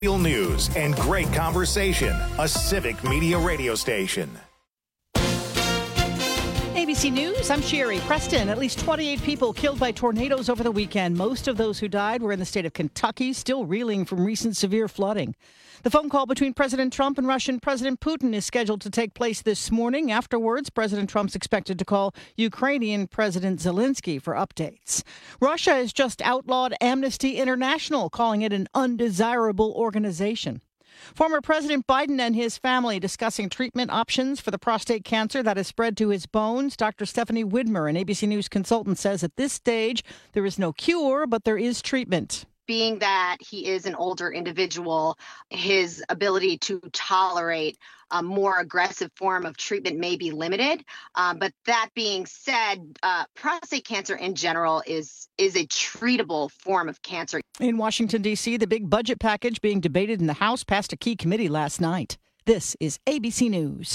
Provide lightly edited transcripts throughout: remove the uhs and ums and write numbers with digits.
Real news and great conversation. A Civic Media radio station. ABC News, I'm Sherry Preston. At least 28 people killed by tornadoes over the weekend. Most of those who died were in the state of Kentucky, still reeling from recent severe flooding. The phone call between President Trump and Russian President Putin is scheduled to take place this morning. Afterwards, President Trump's expected to call Ukrainian President Zelensky for updates. Russia has just outlawed Amnesty International, calling it an undesirable organization. Former President Biden and his family discussing treatment options for the prostate cancer that has spread to his bones. Dr. Stephanie Widmer, an ABC News consultant, says at this stage there is no cure, but there is treatment. Being that he is an older individual, his ability to tolerate a more aggressive form of treatment may be limited. But that being said, prostate cancer in general is a treatable form of cancer. In Washington, D.C., the big budget package being debated in the House passed a key committee last night. This is ABC News.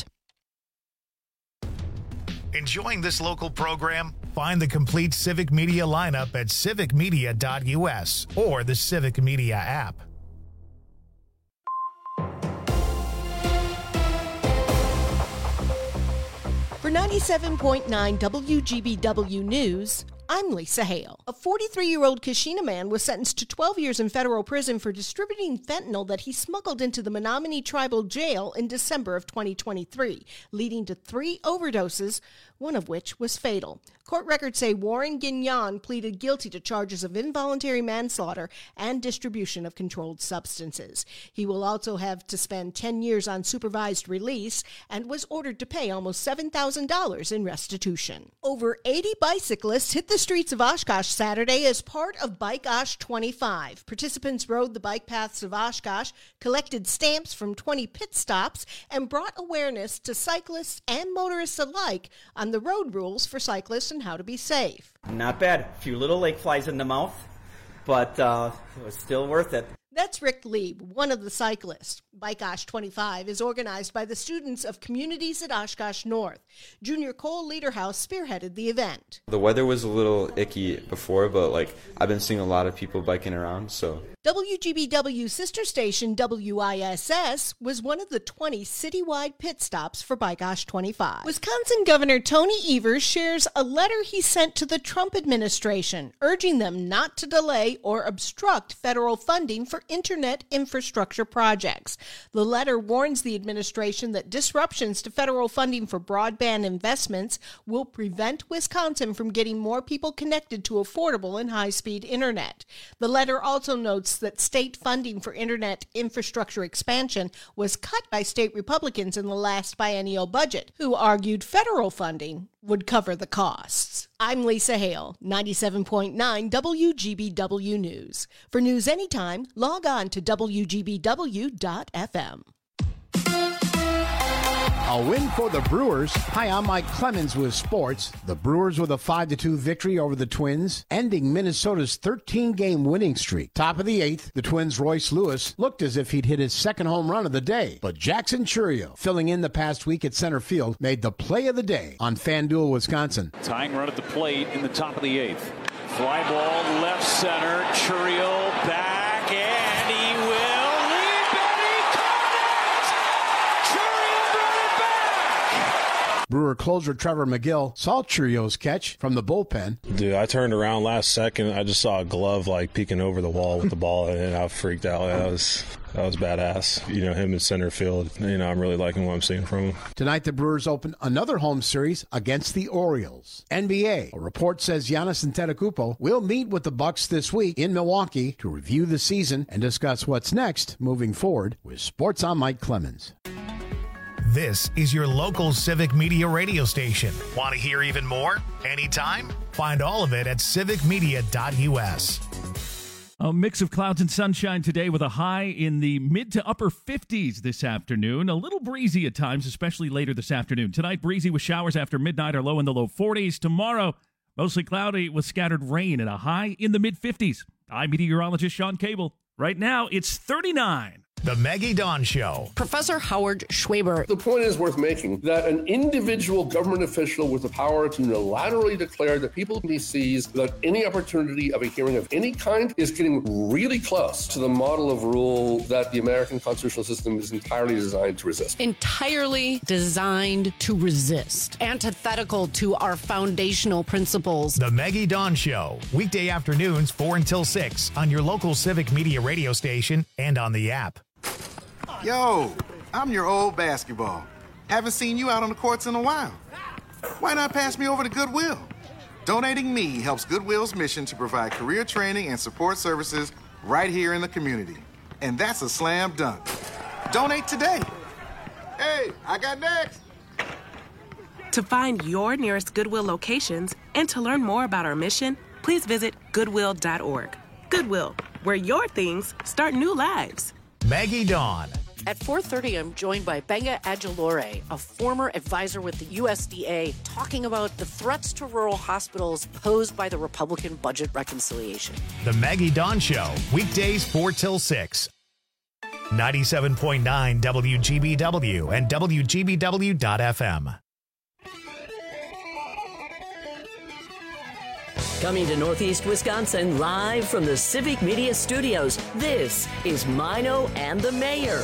Enjoying this local program? Find the complete Civic Media lineup at civicmedia.us or the Civic Media app. For 97.9 WGBW News, I'm Lisa Hale. A 43-year-old Kashina man was sentenced to 12 years in federal prison for distributing fentanyl that he smuggled into the Menominee Tribal Jail in December of 2023, leading to 3 overdoses, one of which was fatal. Court records say Warren Guignon pleaded guilty to charges of involuntary manslaughter and distribution of controlled substances. He will also have to spend 10 years on supervised release and was ordered to pay almost $7,000 in restitution. Over 80 bicyclists hit the streets of Oshkosh Saturday as part of Bike Osh 25. Participants rode the bike paths of Oshkosh, collected stamps from 20 pit stops, and brought awareness to cyclists and motorists alike on the road rules for cyclists and how to be safe. Not bad. A few little lake flies in the mouth, but it was still worth it. That's Rick Lieb, one of the cyclists. Bike Osh 25 is organized by the students of communities at Oshkosh North. Junior Cole Lederhouse spearheaded the event. The weather was a little icky before, but I've been seeing a lot of people biking around, so. WGBW sister station WISS was one of the 20 citywide pit stops for Bike Osh 25. Wisconsin Governor Tony Evers shares a letter he sent to the Trump administration, urging them not to delay or obstruct federal funding for internet infrastructure projects. The letter warns the administration that disruptions to federal funding for broadband investments will prevent Wisconsin from getting more people connected to affordable and high-speed internet. The letter also notes that state funding for internet infrastructure expansion was cut by state Republicans in the last biennial budget, who argued federal funding would cover the costs. I'm Lisa Hale, 97.9 WGBW News. For news anytime, log on to WGBW.FM. A win for the Brewers. Hi, I'm Mike Clemens with sports. The Brewers with a 5-2 victory over the Twins, ending Minnesota's 13-game winning streak. Top of the 8th, the Twins' Royce Lewis looked as if he'd hit his second home run of the day. But Jackson Chourio, filling in the past week at center field, made the play of the day on FanDuel, Wisconsin. Tying run at the plate in the top of the 8th. Fly ball left center. Chourio back, and he will leap, and he caught it! Chourio brought it back! Brewer closer Trevor McGill saw Chourio's catch from the bullpen. Dude, I turned around last second. I just saw a glove peeking over the wall with the ball, and I freaked out. That was badass. Him in center field. I'm really liking what I'm seeing from him. Tonight, the Brewers open another home series against the Orioles. NBA. A report says Giannis Antetokounmpo will meet with the Bucks this week in Milwaukee to review the season and discuss what's next moving forward. With Sports, I'm Mike Clemens. This is your local Civic Media radio station. Want to hear even more? Anytime? Find all of it at civicmedia.us. A mix of clouds and sunshine today with a high in the mid to upper 50s this afternoon. A little breezy at times, especially later this afternoon. Tonight, breezy with showers after midnight or low in the low 40s. Tomorrow, mostly cloudy with scattered rain and a high in the mid 50s. I'm meteorologist Sean Cable. Right now, it's 39. The Maggie Dawn Show. Professor Howard Schwaber. The point is worth making that an individual government official with the power to unilaterally declare that people can be seized without any opportunity of a hearing of any kind is getting really close to the model of rule that the American constitutional system is entirely designed to resist. Entirely designed to resist. Antithetical to our foundational principles. The Maggie Dawn Show. Weekday afternoons 4 until 6 on your local Civic Media radio station and on the app. Yo, I'm your old basketball. Haven't seen you out on the courts in a while. Why not pass me over to Goodwill? Donating me helps Goodwill's mission to provide career training and support services right here in the community. And that's a slam dunk. Donate today. Hey, I got next. To find your nearest Goodwill locations and to learn more about our mission, please visit Goodwill.org. Goodwill, where your things start new lives. Maggie Dawn. At 4:30, I'm joined by Benga Adjalore, a former advisor with the USDA, talking about the threats to rural hospitals posed by the Republican budget reconciliation. The Maggie Dawn Show. Weekdays 4 till 6. 97.9 WGBW and WGBW.FM. Coming to Northeast Wisconsin live from the Civic Media Studios, this is Mino and the Mayor.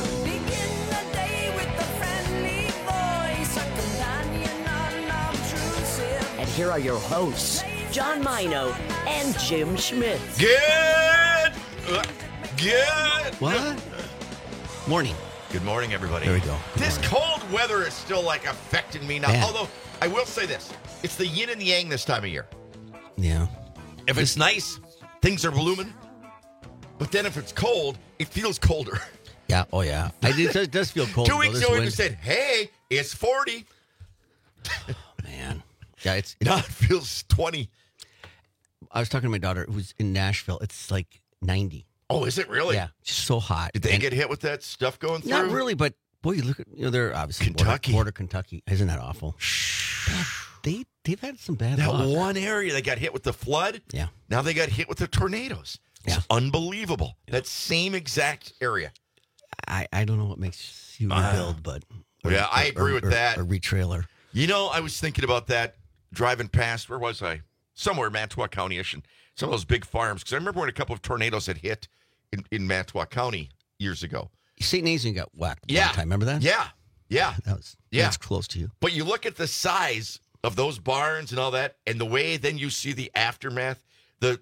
And here are your hosts, John Mino and Jim Schmidt. Good. What? Morning. Good morning, everybody. There we go. This cold weather is still like affecting me now. Man. Although I will say this, it's the yin and the yang this time of year. Yeah. If it's nice, things are blooming. But then if it's cold, it feels colder. Yeah. Oh, yeah. It does feel cold. 2 weeks ago, we said, hey, it's 40. Oh, man. Yeah, now it feels 20. I was talking to my daughter who's in Nashville. It's like 90. Oh, is it really? Yeah. It's so hot. Did they get hit with that stuff going through? Not really, but boy, you look at, they're obviously Kentucky. Border Kentucky. Isn't that awful? They've had some bad That luck. one area they got hit with the flood. Yeah. Now they got hit with the tornadoes. It's unbelievable. Yeah. That same exact area. I don't know what makes you rebuild, but I agree with that. A retrailer. You know, I was thinking about that driving past. Where was I? Somewhere in Manitowoc County-ish, and some of those big farms. Because I remember when a couple of tornadoes had hit in Manitowoc County years ago. St. Nathan got whacked. One time. Remember that? Yeah. That's close to you. But you look at the size of those barns and all that, and the way then you see the aftermath, the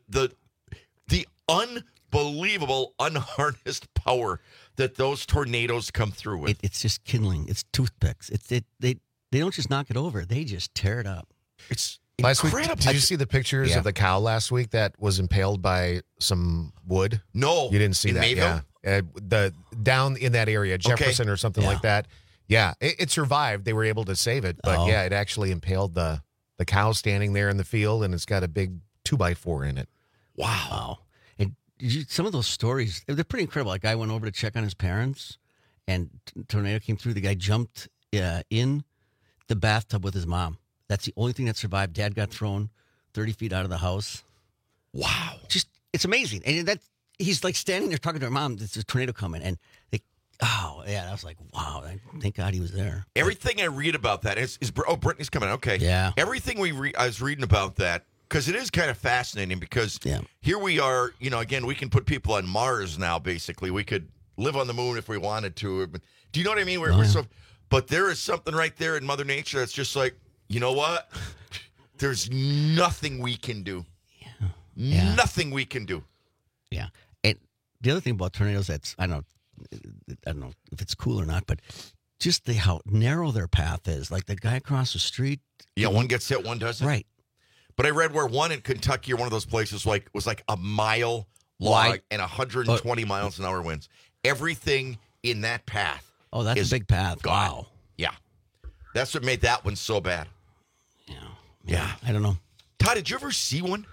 unbelievable, unharnessed power that those tornadoes come through with. It's just kindling. It's toothpicks. They don't just knock it over. They just tear it up. It's last incredible. Week, did you see the pictures of the cow last week that was impaled by some wood? No. You didn't see in that? Mayville? Yeah. Down in that area, Jefferson or something like that. Yeah, it survived. They were able to save it. But it actually impaled the cow standing there in the field, and it's got a big 2x4 in it. Wow. And some of those stories, they're pretty incredible. Like, I went over to check on his parents, and tornado came through. The guy jumped in the bathtub with his mom. That's the only thing that survived. Dad got thrown 30 feet out of the house. Wow. It's amazing. And he's like standing there talking to her mom. There's a tornado coming. And I was like, wow, thank God he was there. Everything I read about that is Brittany's coming. Okay. Yeah. Everything I was reading about that, because it is kind of fascinating because here we are, again, we can put people on Mars now, basically. We could live on the moon if we wanted to. Do you know what I mean? But there is something right there in Mother Nature that's just like, you know what? There's nothing we can do. Yeah. Nothing we can do. Yeah. And the other thing about tornadoes, I don't know if it's cool or not, but just how narrow their path is. Like the guy across the street. Yeah, one gets hit, one doesn't. Right. But I read where one in Kentucky or one of those places was like a mile long and 120 miles an hour winds. Everything in that path. Oh, that's a big path. Gone. Wow. Yeah. That's what made that one so bad. Yeah. I don't know. Todd, did you ever see one?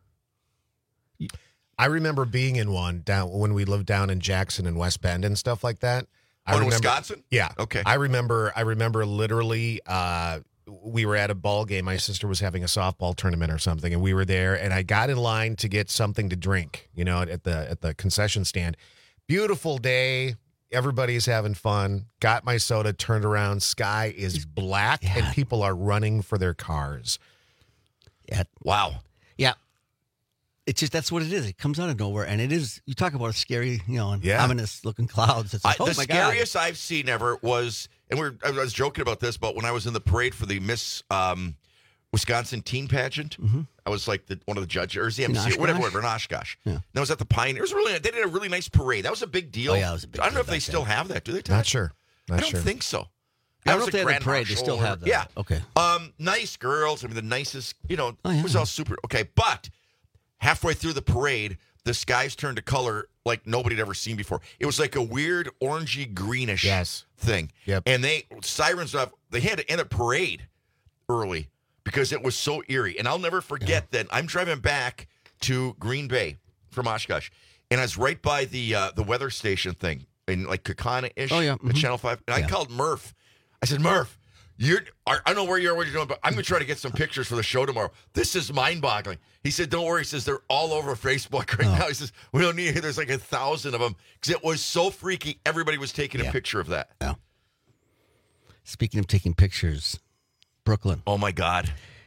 I remember being in one down when we lived down in Jackson and West Bend and stuff like that. In Wisconsin? Yeah. Okay. I remember literally we were at a ball game. My sister was having a softball tournament or something, and we were there, and I got in line to get something to drink, at the concession stand. Beautiful day. Everybody's having fun. Got my soda, turned around. Sky is black, and people are running for their cars. Yeah. Wow. Yeah. It's just, that's what it is. It comes out of nowhere, and it is, you talk about a scary, ominous-looking clouds. It's like, the scariest I've seen ever was, and I was joking about this, but when I was in the parade for the Miss Wisconsin teen pageant, I was like one of the judges, or the MC, whatever, in Oshkosh. Yeah. And I was at the Pioneer. It was they did a really nice parade. That was a big deal. Oh, yeah, it was a big deal. I don't know if they still have that. Do they? Todd? Not sure. I don't think so. I don't know if they have a parade. They still have that. Yeah. Okay. Nice girls. I mean, the nicest, it was all super. Okay. But halfway through the parade, the skies turned to color like nobody had ever seen before. It was like a weird orangey greenish thing. Yep. And sirens off. They had to end the parade early because it was so eerie. And I'll never forget that I'm driving back to Green Bay from Oshkosh, and I was right by the weather station thing in like Kakana-ish at Channel 5. And I called Murph. I said, Murph, I don't know where you are, what you're doing, but I'm going to try to get some pictures for the show tomorrow. This is mind-boggling. He said, don't worry. He says, they're all over Facebook right now. He says, we don't need it. There's like 1,000 of them because it was so freaky. Everybody was taking a picture of that. Yeah. Speaking of taking pictures, Brooklyn. Oh, my God.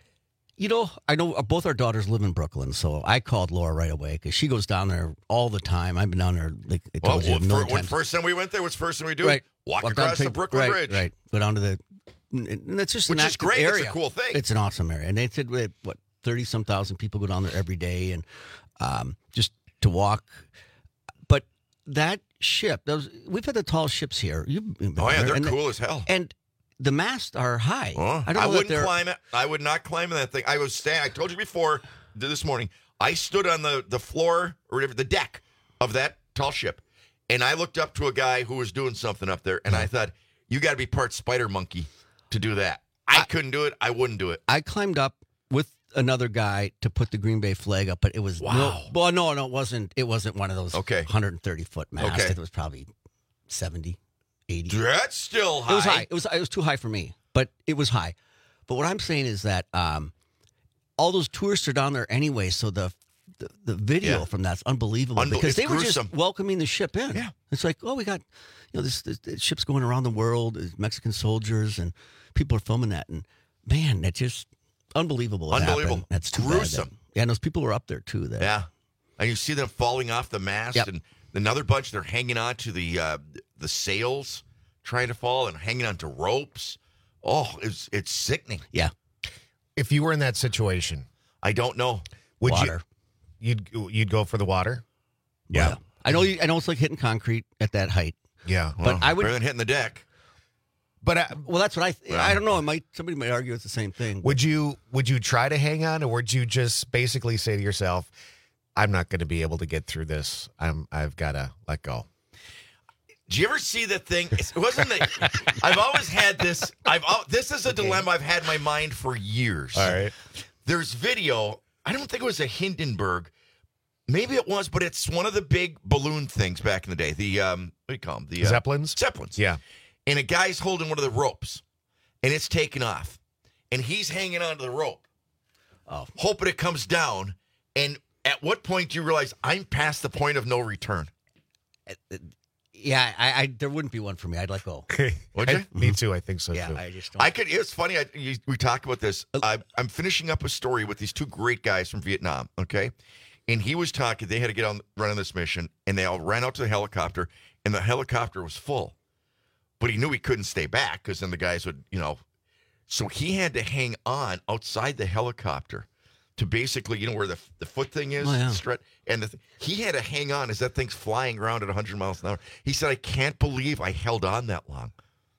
I know both our daughters live in Brooklyn, so I called Laura right away because she goes down there all the time. I've been down there, like I told you, a million times. First time we went there, what's the first thing we do? Right. Walk across the Brooklyn Bridge. Right. Go down to the... And it's just Which an is great. area. It's a cool thing. It's an awesome area. And they said, 30-some thousand people go down there every day and just to walk. But that ship, we've had the tall ships here. They're cool as hell. And the masts are high. I wouldn't climb it. I would not climb that thing. I was standing. I told you before this morning. I stood on the floor or whatever, the deck of that tall ship, and I looked up to a guy who was doing something up there, and I thought, you got to be part spider monkey to do that. I couldn't do it. I wouldn't do it. I climbed up with another guy to put the Green Bay flag up, but it was no, it wasn't. It wasn't one of those 130-foot masts. Okay. It was probably 70. 80. That's still high. It was high. It was too high for me, but it was high. But what I'm saying is that all those tourists are down there anyway, so the video from that's unbelievable because they were just welcoming the ship in. Yeah. It's like, we got this ship's going around the world, Mexican soldiers, and people are filming that, and man, that's just unbelievable. Unbelievable. That's too gruesome. Bad. And those people were up there too. Yeah, and you see them falling off the mast, and another bunch they're hanging on to the sails, trying to fall and hanging onto ropes. Oh, it's sickening. Yeah. If you were in that situation, I don't know. Would water. You'd go for the water? Yeah. I know it's like hitting concrete at that height. Yeah. But I would better than hitting the deck. But that's what I don't know. Somebody might argue it's the same thing. Would you try to hang on, or would you just basically say to yourself, I'm not going to be able to get through this. I've got to let go. Do you ever see the thing? It wasn't that. I've always had this. This is a dilemma I've had in my mind for years. All right. There's video. I don't think it was a Hindenburg. Maybe it was, but it's one of the big balloon things back in the day. The what do you call them? The Zeppelins. Zeppelins. Yeah. And a guy's holding one of the ropes, and it's taken off, and he's hanging onto the rope, hoping it comes down. And at what point do you realize I'm past the point of no return? Yeah, I there wouldn't be one for me. I'd let go. Would you? Me too. I think so. Yeah, too. I just don't. It's funny. We talk about this. I'm finishing up a story with these two great guys from Vietnam. Okay, and he was talking. They had to run on this mission, and they all ran out to the helicopter, and the helicopter was full, but he knew he couldn't stay back because then the guys would, so he had to hang on outside the helicopter to basically, where the foot thing is, and he had to hang on as that thing's flying around at 100 miles an hour. He said, I can't believe I held on that long.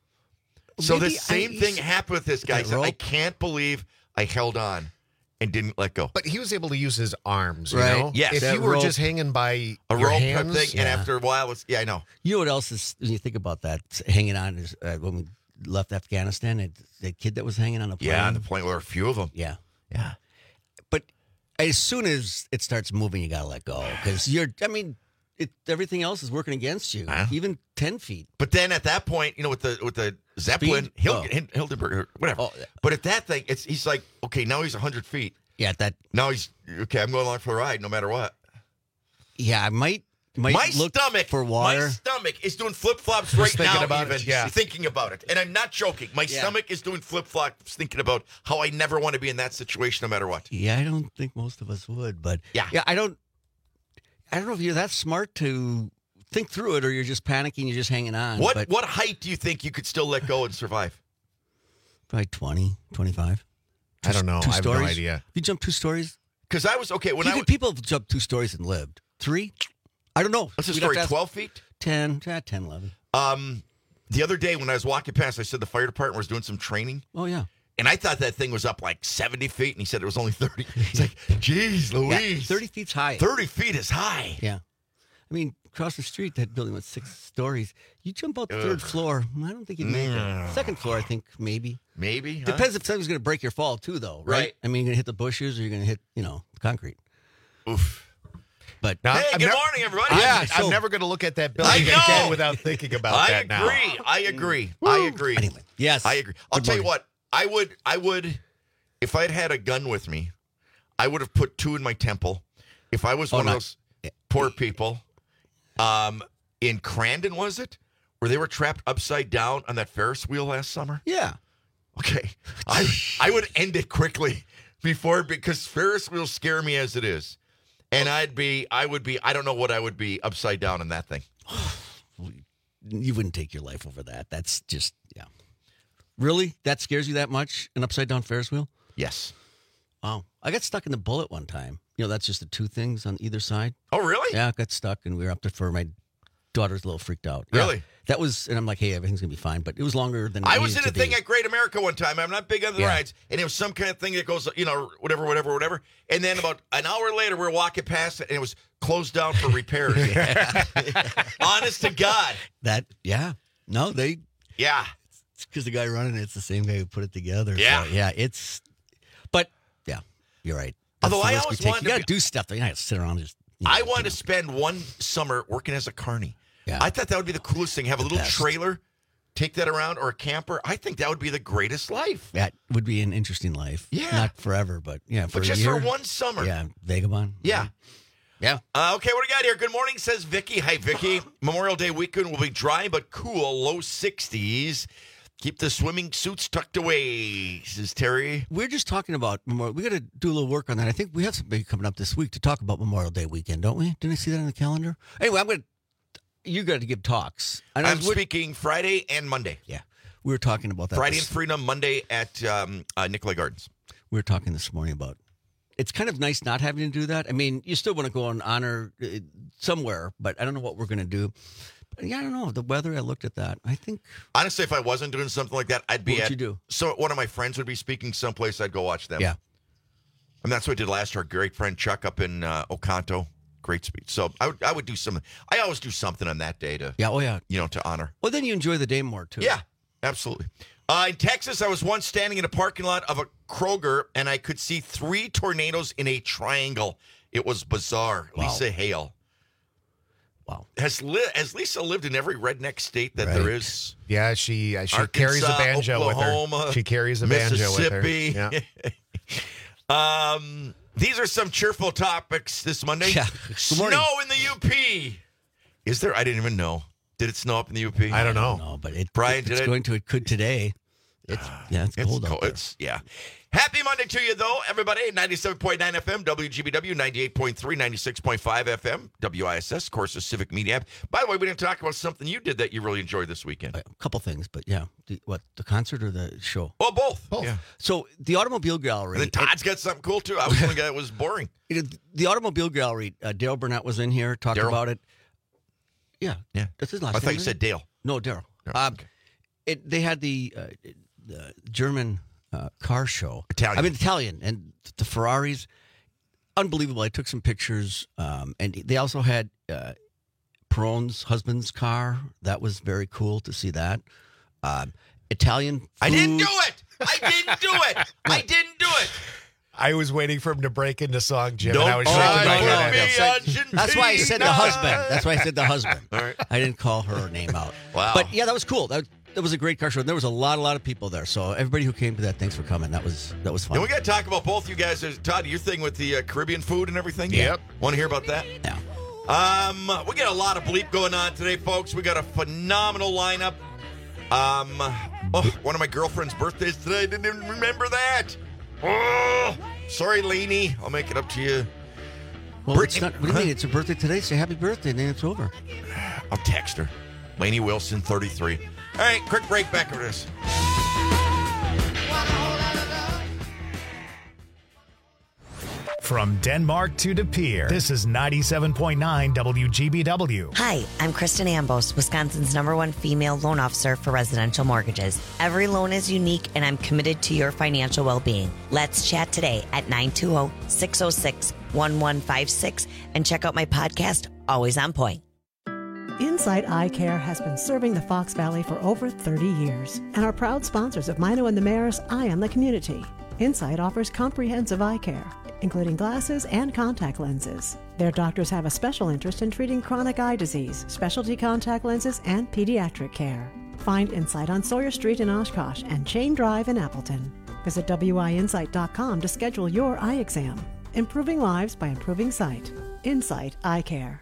So the same thing happened with this guy. He said, I can't believe I held on and didn't let go. But he was able to use his arms, you Right. know? Yes. If you were just hanging by a your rope hands, type thing, and after a while, I know. You know what else is, when you think about that, hanging on is when we left Afghanistan, the kid that was hanging on a plane. Yeah, the plane, there were a few of them. Yeah. Yeah. But as soon as it starts moving, you got to let go because everything else is working against you, even 10 feet. But then at that point, with the Zeppelin, Hindenburg, or whatever. Oh. But at that thing, he's like, okay, now he's 100 feet. Yeah, Now he's, okay, I'm going along for the ride no matter what. Yeah, I might. might My look stomach for water. My stomach is doing flip-flops right thinking now, about even it, yeah. thinking about it. And I'm not joking. My stomach is doing flip-flops thinking about how I never want to be in that situation no matter what. Yeah, I don't think most of us would, but yeah, I don't know if you're that smart to think through it or you're just panicking, you're just hanging on. What height do you think you could still let go and survive? Probably 20, 25. I don't know. Two I have stories? no idea. If you jump 2 stories? Because I was, okay, people have jumped 2 stories and lived. 3? I don't know. What's the story, 12 feet? 10, 11. The other day when I was walking past, I said the fire department was doing some training. Oh, yeah. And I thought that thing was up like 70 feet, and he said it was only 30. He's like, geez, Louise. 30 feet's high. 30 feet is high. Yeah. I mean, across the street, that building was 6 stories. You jump out the 3rd floor, I don't think you'd make it. 2nd floor, I think, maybe. Maybe. Depends if something's going to break your fall, too, though, right? I mean, you're going to hit the bushes or you're going to hit, concrete. Oof. But hey, good morning, everybody. I'm never going to look at that building again without thinking about that now. I agree. Anyway, yes. I agree. I'll tell you what. I would, if I had a gun with me, I would have put 2 in my temple. If I was one of those poor people, in Crandon, was it? Where they were trapped upside down on that Ferris wheel last summer? Yeah. Okay. I would end it quickly because Ferris wheels scare me as it is. And I don't know what I would be upside down in that thing. You wouldn't take your life over that. That's just, Really? That scares you that much? An upside down Ferris wheel? Yes. Oh, I got stuck in the bullet one time. That's just the 2 things on either side. Oh, really? Yeah, I got stuck and we were up there for my daughter's a little freaked out. Really? Yeah, that was, and I'm like, hey, everything's going to be fine. But it was longer than I was in a thing at Great America one time. I'm not big on the Yeah. rides. And it was some kind of thing that goes, whatever. And then about an hour later, we were walking past it and it was closed down for repairs. Honest to God. Yeah. It's because the guy running it's the same guy who put it together. Yeah. So, you're right. Although I always wanted you got to do stuff. You got to sit around and just. I wanted to spend one summer working as a carny. Yeah. I thought that would be the coolest thing. Have a little best. trailer, take that around, or a camper. I think that would be the greatest life. That would be an interesting life. Yeah. Not forever, but for just a year. for one summer. Yeah. Vagabond. Yeah. Yeah. Okay, what do we got here? Good morning, says Vicky. Hi, Vicky. Memorial Day weekend will be dry but cool, low 60s. Keep the swimming suits tucked away, says Terry. We're just talking about Memorial. We got to do a little work on that. I think we have something coming up this week to talk about Memorial Day weekend, don't we? Didn't I see that on the calendar? Anyway, you got to give talks. I'm speaking Friday and Monday. Yeah. We were talking about that. Friday in Freedom, Monday at Nicolay Gardens. We were talking this morning about it's kind of nice not having to do that. I mean, you still want to go and honor somewhere, but I don't know what we're going to do. Yeah, I don't know. The weather, I looked at that. I think. Honestly, if I wasn't doing something like that, I'd be What would you do? So one of my friends would be speaking someplace, I'd go watch them. Yeah. And that's what I did last year. Our great friend Chuck up in Oconto. Great speech. So I would do something. I always do something on that day to. Yeah, oh yeah. To honor. Well, then you enjoy the day more, too. Yeah, absolutely. In Texas, I was once standing in a parking lot of a Kroger, and I could see 3 tornadoes in a triangle. It was bizarre. Wow. Lisa Hale. Wow. Has Lisa lived in every redneck state that there is? Yeah, she Arkansas, carries a banjo Oklahoma, with her. She carries a banjo with her. Mississippi. Yeah. These are some cheerful topics this Monday. Yeah. Snow in the UP. Is there? I didn't even know. Did it snow up in the UP? I don't know. No, but Brian, it's going to. It could today. It's cold out there. Happy Monday to you, though, everybody. 97.9 FM, WGBW, 98.3, 96.5 FM, WISS, of course, the Civic Media app. By the way, we didn't talk about something you did that you really enjoyed this weekend. A couple things, but yeah. The concert or the show? Oh, both. Yeah. So the Automobile Gallery. And then Todd's got something cool, too. I was the guy that was boring. The Automobile Gallery, Dale Burnett was in here, talked about it. Yeah. That's his last name. I thought you said Dale. No, Daryl. Okay. They had the German car show. Italian. And the Ferraris. Unbelievable. I took some pictures. And they also had Peron's husband's car. That was very cool to see that. Italian food. I didn't do it. I didn't do it. I was waiting for him to break into song, Jim. Don't and I was try shaking my to head be at him. That's why I said the husband. All right. I didn't call her name out. Wow. But yeah, that was cool. That was a great car show. And there was a lot of people there. So everybody who came to that, thanks for coming. That was fun. And we got to talk about both you guys. Todd, your thing with the Caribbean food and everything. Yep. Want to hear about that? Yeah. We got a lot of bleep going on today, folks. We got a phenomenal lineup. One of my girlfriend's birthdays today. I didn't even remember that. Oh, sorry, Lainey. I'll make it up to you. Well, it's not, what do you mean? It's her birthday today. Say happy birthday, and then it's over. I'll text her. Lainey Wilson, 33. All right, quick break. Back over this. From Denmark to De Pere, this is 97.9 WGBW. Hi, I'm Kristen Ambos, Wisconsin's #1 female loan officer for residential mortgages. Every loan is unique, and I'm committed to your financial well-being. Let's chat today at 920-606-1156 and check out my podcast, Always on Point. Insight Eye Care has been serving the Fox Valley for over 30 years and are proud sponsors of Mino and the Mayor's Eye on the Community. Insight offers comprehensive eye care, including glasses and contact lenses. Their doctors have a special interest in treating chronic eye disease, specialty contact lenses, and pediatric care. Find Insight on Sawyer Street in Oshkosh and Chain Drive in Appleton. Visit WIinsight.com to schedule your eye exam. Improving lives by improving sight. Insight Eye Care.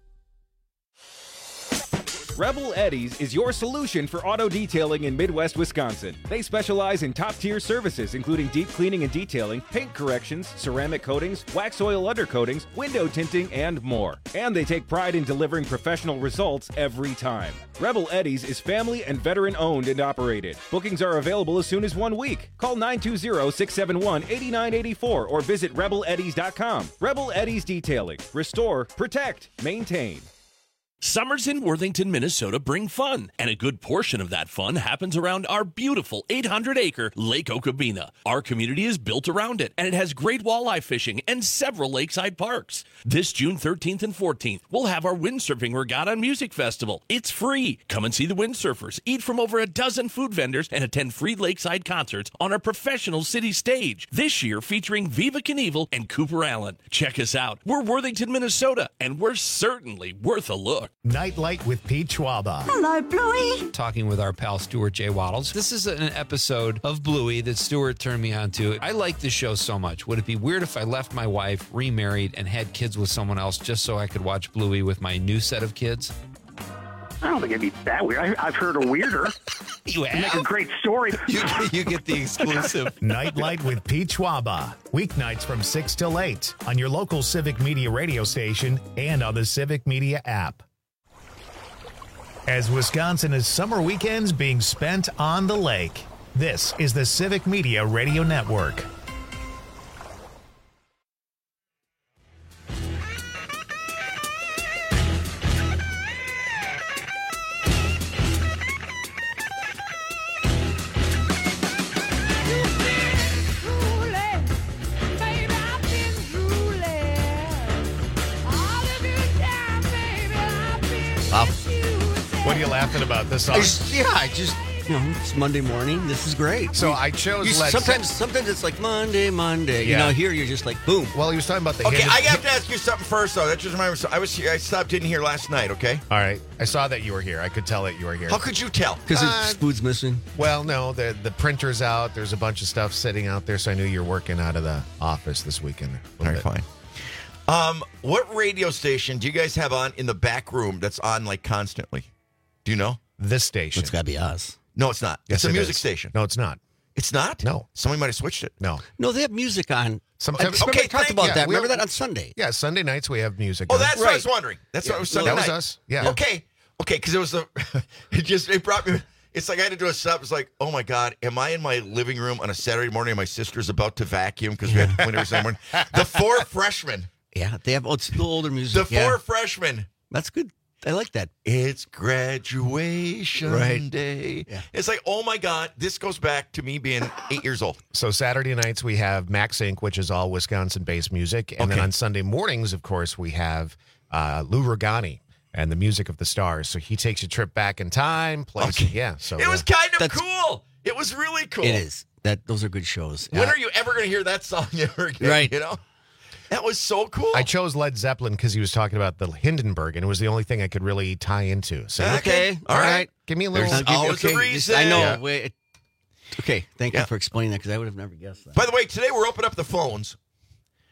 Rebel Eddies is your solution for auto detailing in Midwest Wisconsin. They specialize in top-tier services, including deep cleaning and detailing, paint corrections, ceramic coatings, wax oil undercoatings, window tinting, and more. And they take pride in delivering professional results every time. Rebel Eddies is family and veteran-owned and operated. Bookings are available as soon as 1 week. Call 920-671-8984 or visit rebeleddies.com. Rebel Eddies Detailing. Restore, protect, maintain. Summers in Worthington, Minnesota bring fun, and a good portion of that fun happens around our beautiful 800-acre Lake Okabena. Our community is built around it, and it has great walleye fishing and several lakeside parks. This June 13th and 14th, we'll have our Windsurfing Regatta and Music Festival. It's free. Come and see the windsurfers, eat from over a dozen food vendors, and attend free lakeside concerts on our professional city stage. This year featuring Viva Knievel and Cooper Allen. Check us out. We're Worthington, Minnesota, and we're certainly worth a look. Nightlight with Pete Schwaba. Hello, Bluey. Talking with our pal Stuart J. Waddles. This is an episode of Bluey that Stuart turned me on to. I like this show so much. Would it be weird if I left my wife, remarried, and had kids with someone else just so I could watch Bluey with my new set of kids? I don't think it'd be that weird. I've heard a weirder. You have? Make a great story. You get the exclusive. Nightlight with Pete Schwaba. Weeknights from 6 till 8 on your local Civic Media radio station and on the Civic Media app. As Wisconsin is summer weekends being spent on the lake, this is the Civic Media Radio Network. What are you laughing about this song? It's Monday morning. This is great. So I chose Led Sometimes it's like Monday. You know, here you're just like, boom. Well, he was talking about the Okay, I have to ask you something first, though. That just reminds me. I stopped in here last night, okay? All right. I saw that you were here. I could tell that you were here. How could you tell? Because food's missing. Well, no, the printer's out. There's a bunch of stuff sitting out there, so I knew you were working out of the office this weekend. All right, fine. What radio station do you guys have on in the back room that's on, like, constantly? Do you know? This station. It's got to be us. No, it's not. Yes, it's a music station. No, it's not. It's not? No. Somebody might have switched it. No. No, they have music on. Sometimes. Okay, we talked about that. We Remember that on Sunday? Yeah, Sunday nights we have music. Oh, on. that's what I was wondering. That's what it was Sunday That night. was us. Yeah. Okay, because it was it brought me. It's like I had to do a setup. It's like, oh my God, am I in my living room on a Saturday morning and my sister's about to vacuum because we had winter Sunday morning? The Four Freshmen. Yeah, they have. It's a little older music. The Four Freshmen. That's good. I like that. It's graduation day. Yeah. It's like, oh my God, this goes back to me being 8 years old. So Saturday nights we have Max Inc., which is all Wisconsin-based music. And then on Sunday mornings, of course, we have Lou Rogani and the Music of the Stars. So he takes a trip back in time, plays. Yeah. So it was kind of cool. It was really cool. It is. Those are good shows. When are you ever going to hear that song ever again? Right. You know? That was so cool. I chose Led Zeppelin because he was talking about the Hindenburg, and it was the only thing I could really tie into. So okay. All right. Give me a little. There's always a reason. I know. Yeah. Wait. Okay. Thank you for explaining that because I would have never guessed that. By the way, today we're opening up the phones.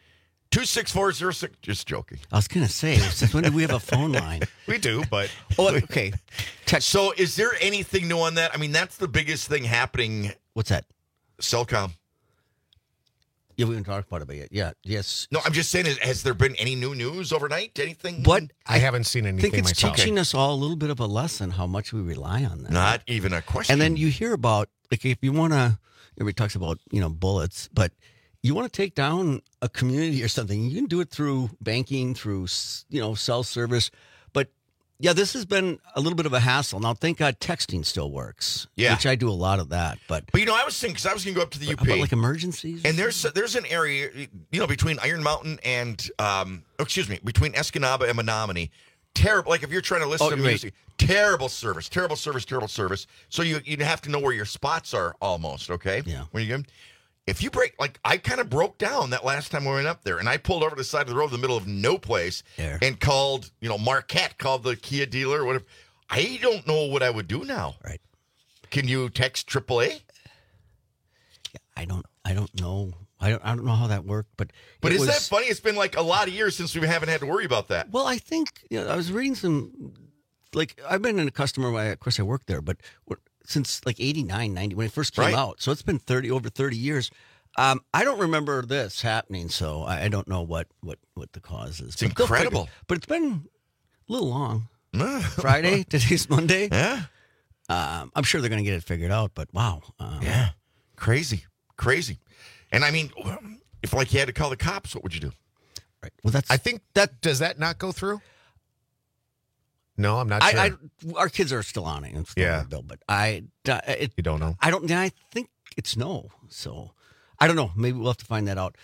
26406. Just joking. I was going to say, since when do we have a phone line? We do, but... Oh, okay. So is there anything new on that? I mean, that's the biggest thing happening. What's that? Cellcom. Yeah, we haven't talked about it, but yes. No, I'm just saying, has there been any new news overnight? Anything? But I haven't seen anything I think it's myself. teaching us all a little bit of a lesson how much we rely on that. Not even a question. And then you hear about, like, if you want to, everybody talks about, bullets, but you want to take down a community or something, you can do it through banking, through, cell service. But, yeah, this has been a little bit of a hassle. Now, thank God texting still works, which I do a lot of that. But I was thinking, because I was going to go up to the UP. About, like, emergencies? And there's an area, between Iron Mountain and, between Escanaba and Menominee. Terrible. Like, if you're trying to listen to music, terrible service. So you'd have to know where your spots are almost, okay? Yeah. When you get, if you break, like, I kind of broke down that last time we went up there, and I pulled over to the side of the road in the middle of no place and called, Marquette, called the Kia dealer or whatever. I don't know what I would do now. Right. Can you text AAA? I don't know. I don't know how that worked, but isn't that funny? It's been like a lot of years since we haven't had to worry about that. Well, I think I was reading some, like, I've been a customer. Of course, I worked there, but since like 89, 90 when it first came out, so it's been over 30 years. I don't remember this happening, so I don't know what the cause is. It's incredible, but it's been a little long. Friday, today's Monday. Yeah, I'm sure they're going to get it figured out. But wow, yeah, crazy. And I mean, if like you had to call the cops, what would you do? Right. Well, I think does that not go through? No, I'm not sure. Our kids are still on it. It's still on the bill, but you don't know. I think it's no. So I don't know. Maybe we'll have to find that out.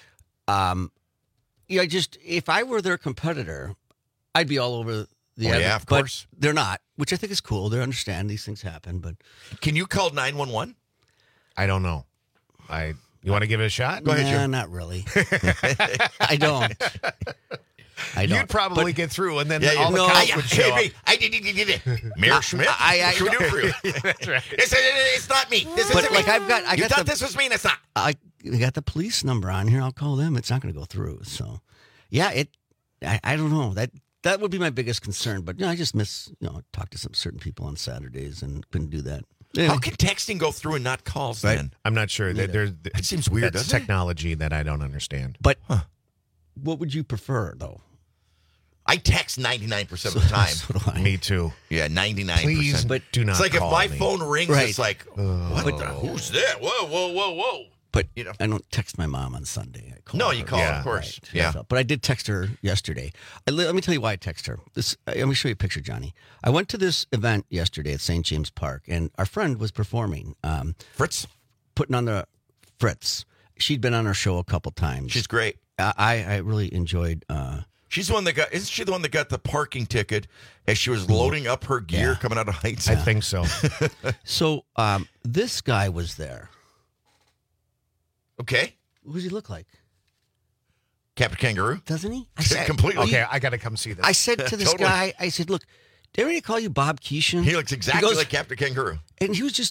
If I were their competitor, I'd be all over the other. Yeah, of course. But they're not, which I think is cool. They understand these things happen. But can you call 911? I don't know. You want to give it a shot? Go ahead, Jim. Not really. I don't. You'd probably get through, and then all the cops would show up. I did it. Mayor Schmidt? What should we do for you? That's right. It's not me. This isn't me. You thought this was me, and it's not. I got the police number on here. I'll call them. It's not going to go through. So, yeah, I don't know. That would be my biggest concern. But I just miss, talk to some certain people on Saturdays and couldn't do that. Anyway. How can texting go through and not calls then? I'm not sure. That seems weird, That's doesn't it? technology that I don't understand. But what would you prefer, though? I text 99% of the time. So do I. Me too. Yeah, 99%. Please, but do not It's like if call my me. phone rings, it's like, who's that? Whoa. But I don't text my mom on Sunday. I call her. You call her, of course. Right. Yeah. But I did text her yesterday. Let me tell you why I text her. Let me show you a picture, Johnny. I went to this event yesterday at St. James Park, and our friend was performing. Fritz? Putting on the Fritz. She'd been on our show a couple times. She's great. I really enjoyed... She's the one that isn't she the one that got the parking ticket as she was loading up her gear coming out of Heights? I think so. So this guy was there. Okay. What does he look like? Captain Kangaroo? Doesn't he? Completely. Okay, I got to come see this. I said to this guy, I said, look, did everybody call you Bob Keeshan? He looks exactly like Captain Kangaroo. And he was just...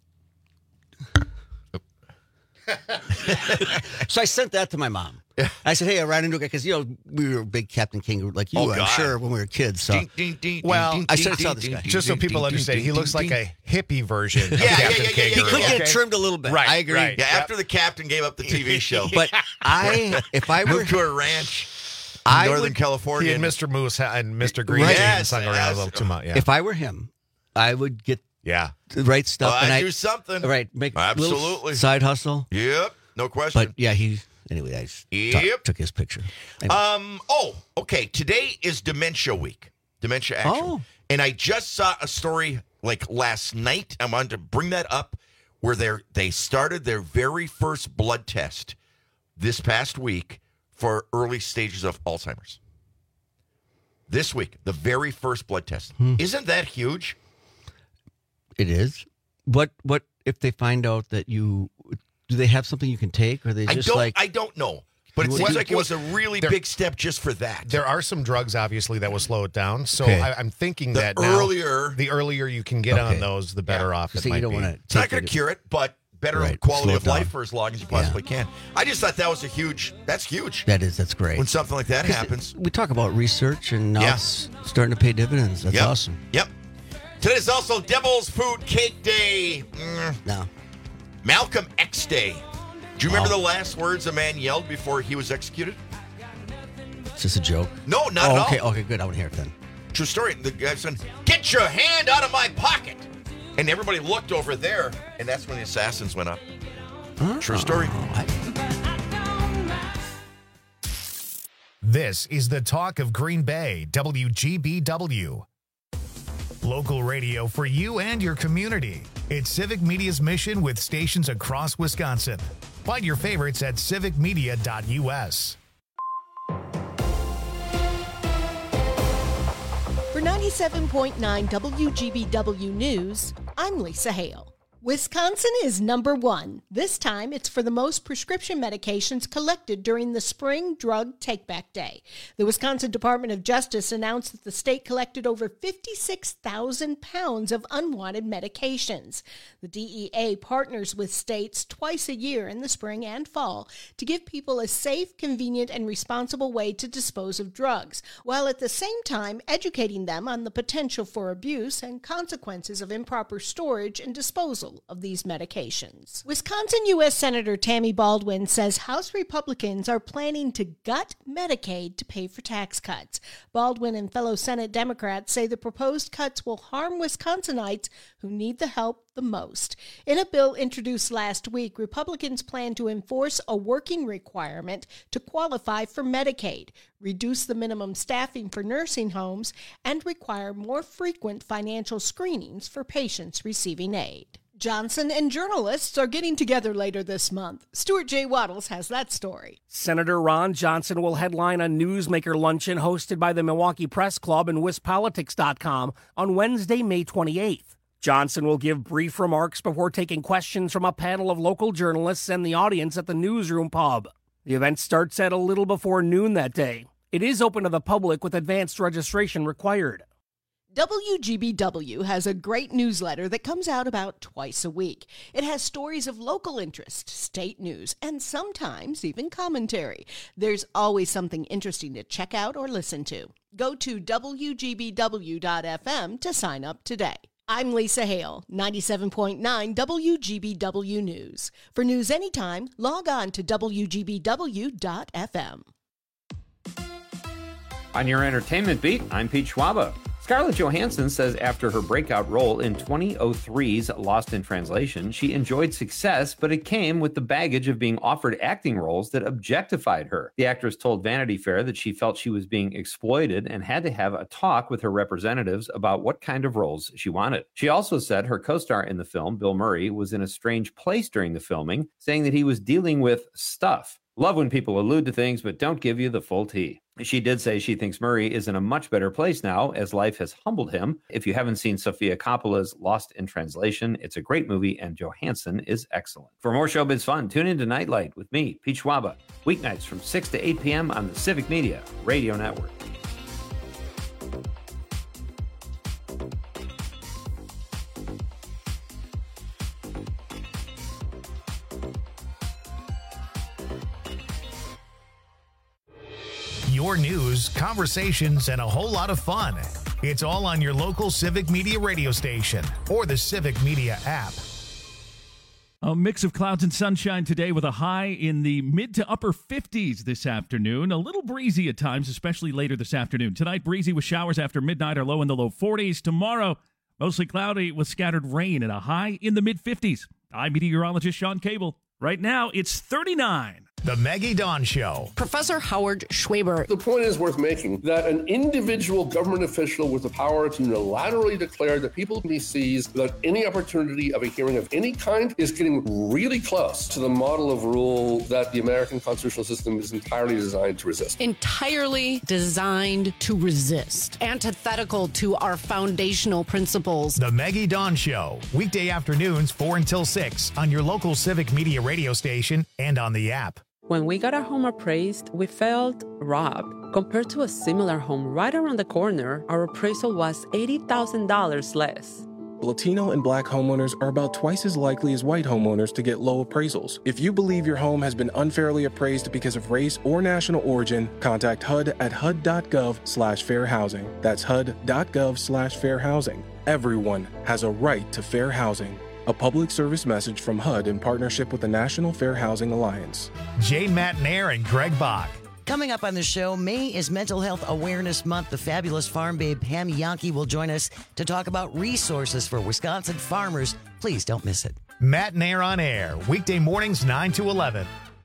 So I sent that to my mom. I said, hey, I ran into a guy, because, we were big Captain Kangaroo like you, I'm sure, when we were kids. So, I sent it to this guy. Just so people understand, he looks like a hippie version of Captain Kangaroo. He could get trimmed a little bit. Right, I agree. right. Yeah, after the captain gave up the TV show. But if I were... Moved to a ranch in Northern California. He and Mr. Moose and Mr. Green Jeans hung around a little too much. Yeah. If I were him, I would get the right stuff. I'd and do something. Right. Make absolutely side hustle. Yep. No question. But yeah, anyway, I took his picture. Anyway. Okay. Today is Dementia Week. Dementia Action. Oh. And I just saw a story like last night. I wanted to bring that up where they started their very first blood test this past week for early stages of Alzheimer's. This week, the very first blood test. Isn't that huge? It is. What if they find out that do they have something you can take, or are they just I don't know. But it seems like it was a really big step just for that. There are some drugs, obviously, that will slow it down. So Okay. I'm thinking The that earlier the earlier you can get on those, the better off it So might you don't be. want to. It's not going to cure it, but better quality of life for as long as you possibly can. I just thought that's huge. That's great. When something like that happens. We talk about research, and now it's starting to pay dividends. That's awesome. Yep. Today's also Devil's Food Cake Day. No. Malcolm X Day. Do you remember the last words a man yelled before he was executed? Is this a joke? No, not at all. Okay, good. I want to hear it then. True story. The guy said, "Get your hand out of my pocket." And everybody looked over there, and that's when the assassins went up. True story. This is the talk of Green Bay, WGBW. Local radio for you and your community. It's Civic Media's mission with stations across Wisconsin. Find your favorites at civicmedia.us. For 97.9 WGBW News, I'm Lisa Hale. Wisconsin is number one. This time, it's for the most prescription medications collected during the Spring Drug Take-Back Day. The Wisconsin Department of Justice announced that the state collected over 56,000 pounds of unwanted medications. The DEA partners with states twice a year in the spring and fall to give people a safe, convenient, and responsible way to dispose of drugs, while at the same time educating them on the potential for abuse and consequences of improper storage and disposal of these medications. Wisconsin U.S. Senator Tammy Baldwin says House Republicans are planning to gut Medicaid to pay for tax cuts. Baldwin and fellow Senate Democrats say the proposed cuts will harm Wisconsinites who need the help the most. In a bill introduced last week, Republicans plan to enforce a working requirement to qualify for Medicaid, reduce the minimum staffing for nursing homes, and require more frequent financial screenings for patients receiving aid. Johnson and journalists are getting together later this month. Stuart J. Waddles has that story. Senator Ron Johnson will headline a newsmaker luncheon hosted by the Milwaukee Press Club and WisPolitics.com on Wednesday, May 28th. Johnson will give brief remarks before taking questions from a panel of local journalists and the audience at the Newsroom Pub. The event starts at a little before noon that day. It is open to the public with advanced registration required. WGBW has a great newsletter that comes out about twice a week. It has stories of local interest, state news, and sometimes even commentary. There's always something interesting to check out or listen to. Go to WGBW.FM to sign up today. I'm Lisa Hale, 97.9 WGBW News. For news anytime, log on to WGBW.FM. On your entertainment beat, I'm Pete Schwaba. Scarlett Johansson says after her breakout role in 2003's Lost in Translation, she enjoyed success, but it came with the baggage of being offered acting roles that objectified her. The actress told Vanity Fair that she felt she was being exploited and had to have a talk with her representatives about what kind of roles she wanted. She also said her co-star in the film, Bill Murray, was in a strange place during the filming, saying that he was dealing with stuff. Love when people allude to things but don't give you the full tea. She did say she thinks Murray is in a much better place now as life has humbled him. If you haven't seen Sofia Coppola's Lost in Translation, it's a great movie and Johansson is excellent. For more showbiz fun, tune in to Nightlight with me, Pete Schwaba, weeknights from 6 to 8 p.m. on the Civic Media Radio Network. Your news, conversations, and a whole lot of fun. It's all on your local Civic Media radio station or the Civic Media app. A mix of clouds and sunshine today with a high in the mid to upper 50s this afternoon. A little breezy at times, especially later this afternoon. Tonight, breezy with showers after midnight or low in the low 40s. Tomorrow, mostly cloudy with scattered rain and a high in the mid 50s. I'm meteorologist Sean Cable. Right now, it's 39. The Maggie Dawn Show. Professor Howard Schwaber. The point is worth making that an individual government official with the power to unilaterally declare that people can be seized without any opportunity of a hearing of any kind is getting really close to the model of rule that the American constitutional system is entirely designed to resist. Entirely designed to resist. Antithetical to our foundational principles. The Maggie Dawn Show. Weekday afternoons 4 until 6 on your local Civic Media radio station and on the app. When we got our home appraised, we felt robbed. Compared to a similar home right around the corner, our appraisal was $80,000 less. Latino and Black homeowners are about twice as likely as white homeowners to get low appraisals. If you believe your home has been unfairly appraised because of race or national origin, contact HUD at hud.gov/fair housing. That's hud.gov/fair housing. Everyone has a right to fair housing. A public service message from HUD in partnership with the National Fair Housing Alliance. Jane Matnair and Greg Bach. Coming up on the show, May is Mental Health Awareness Month. The fabulous farm babe Pam Yankee will join us to talk about resources for Wisconsin farmers. Please don't miss it. Matnair on Air, weekday mornings 9 to 11.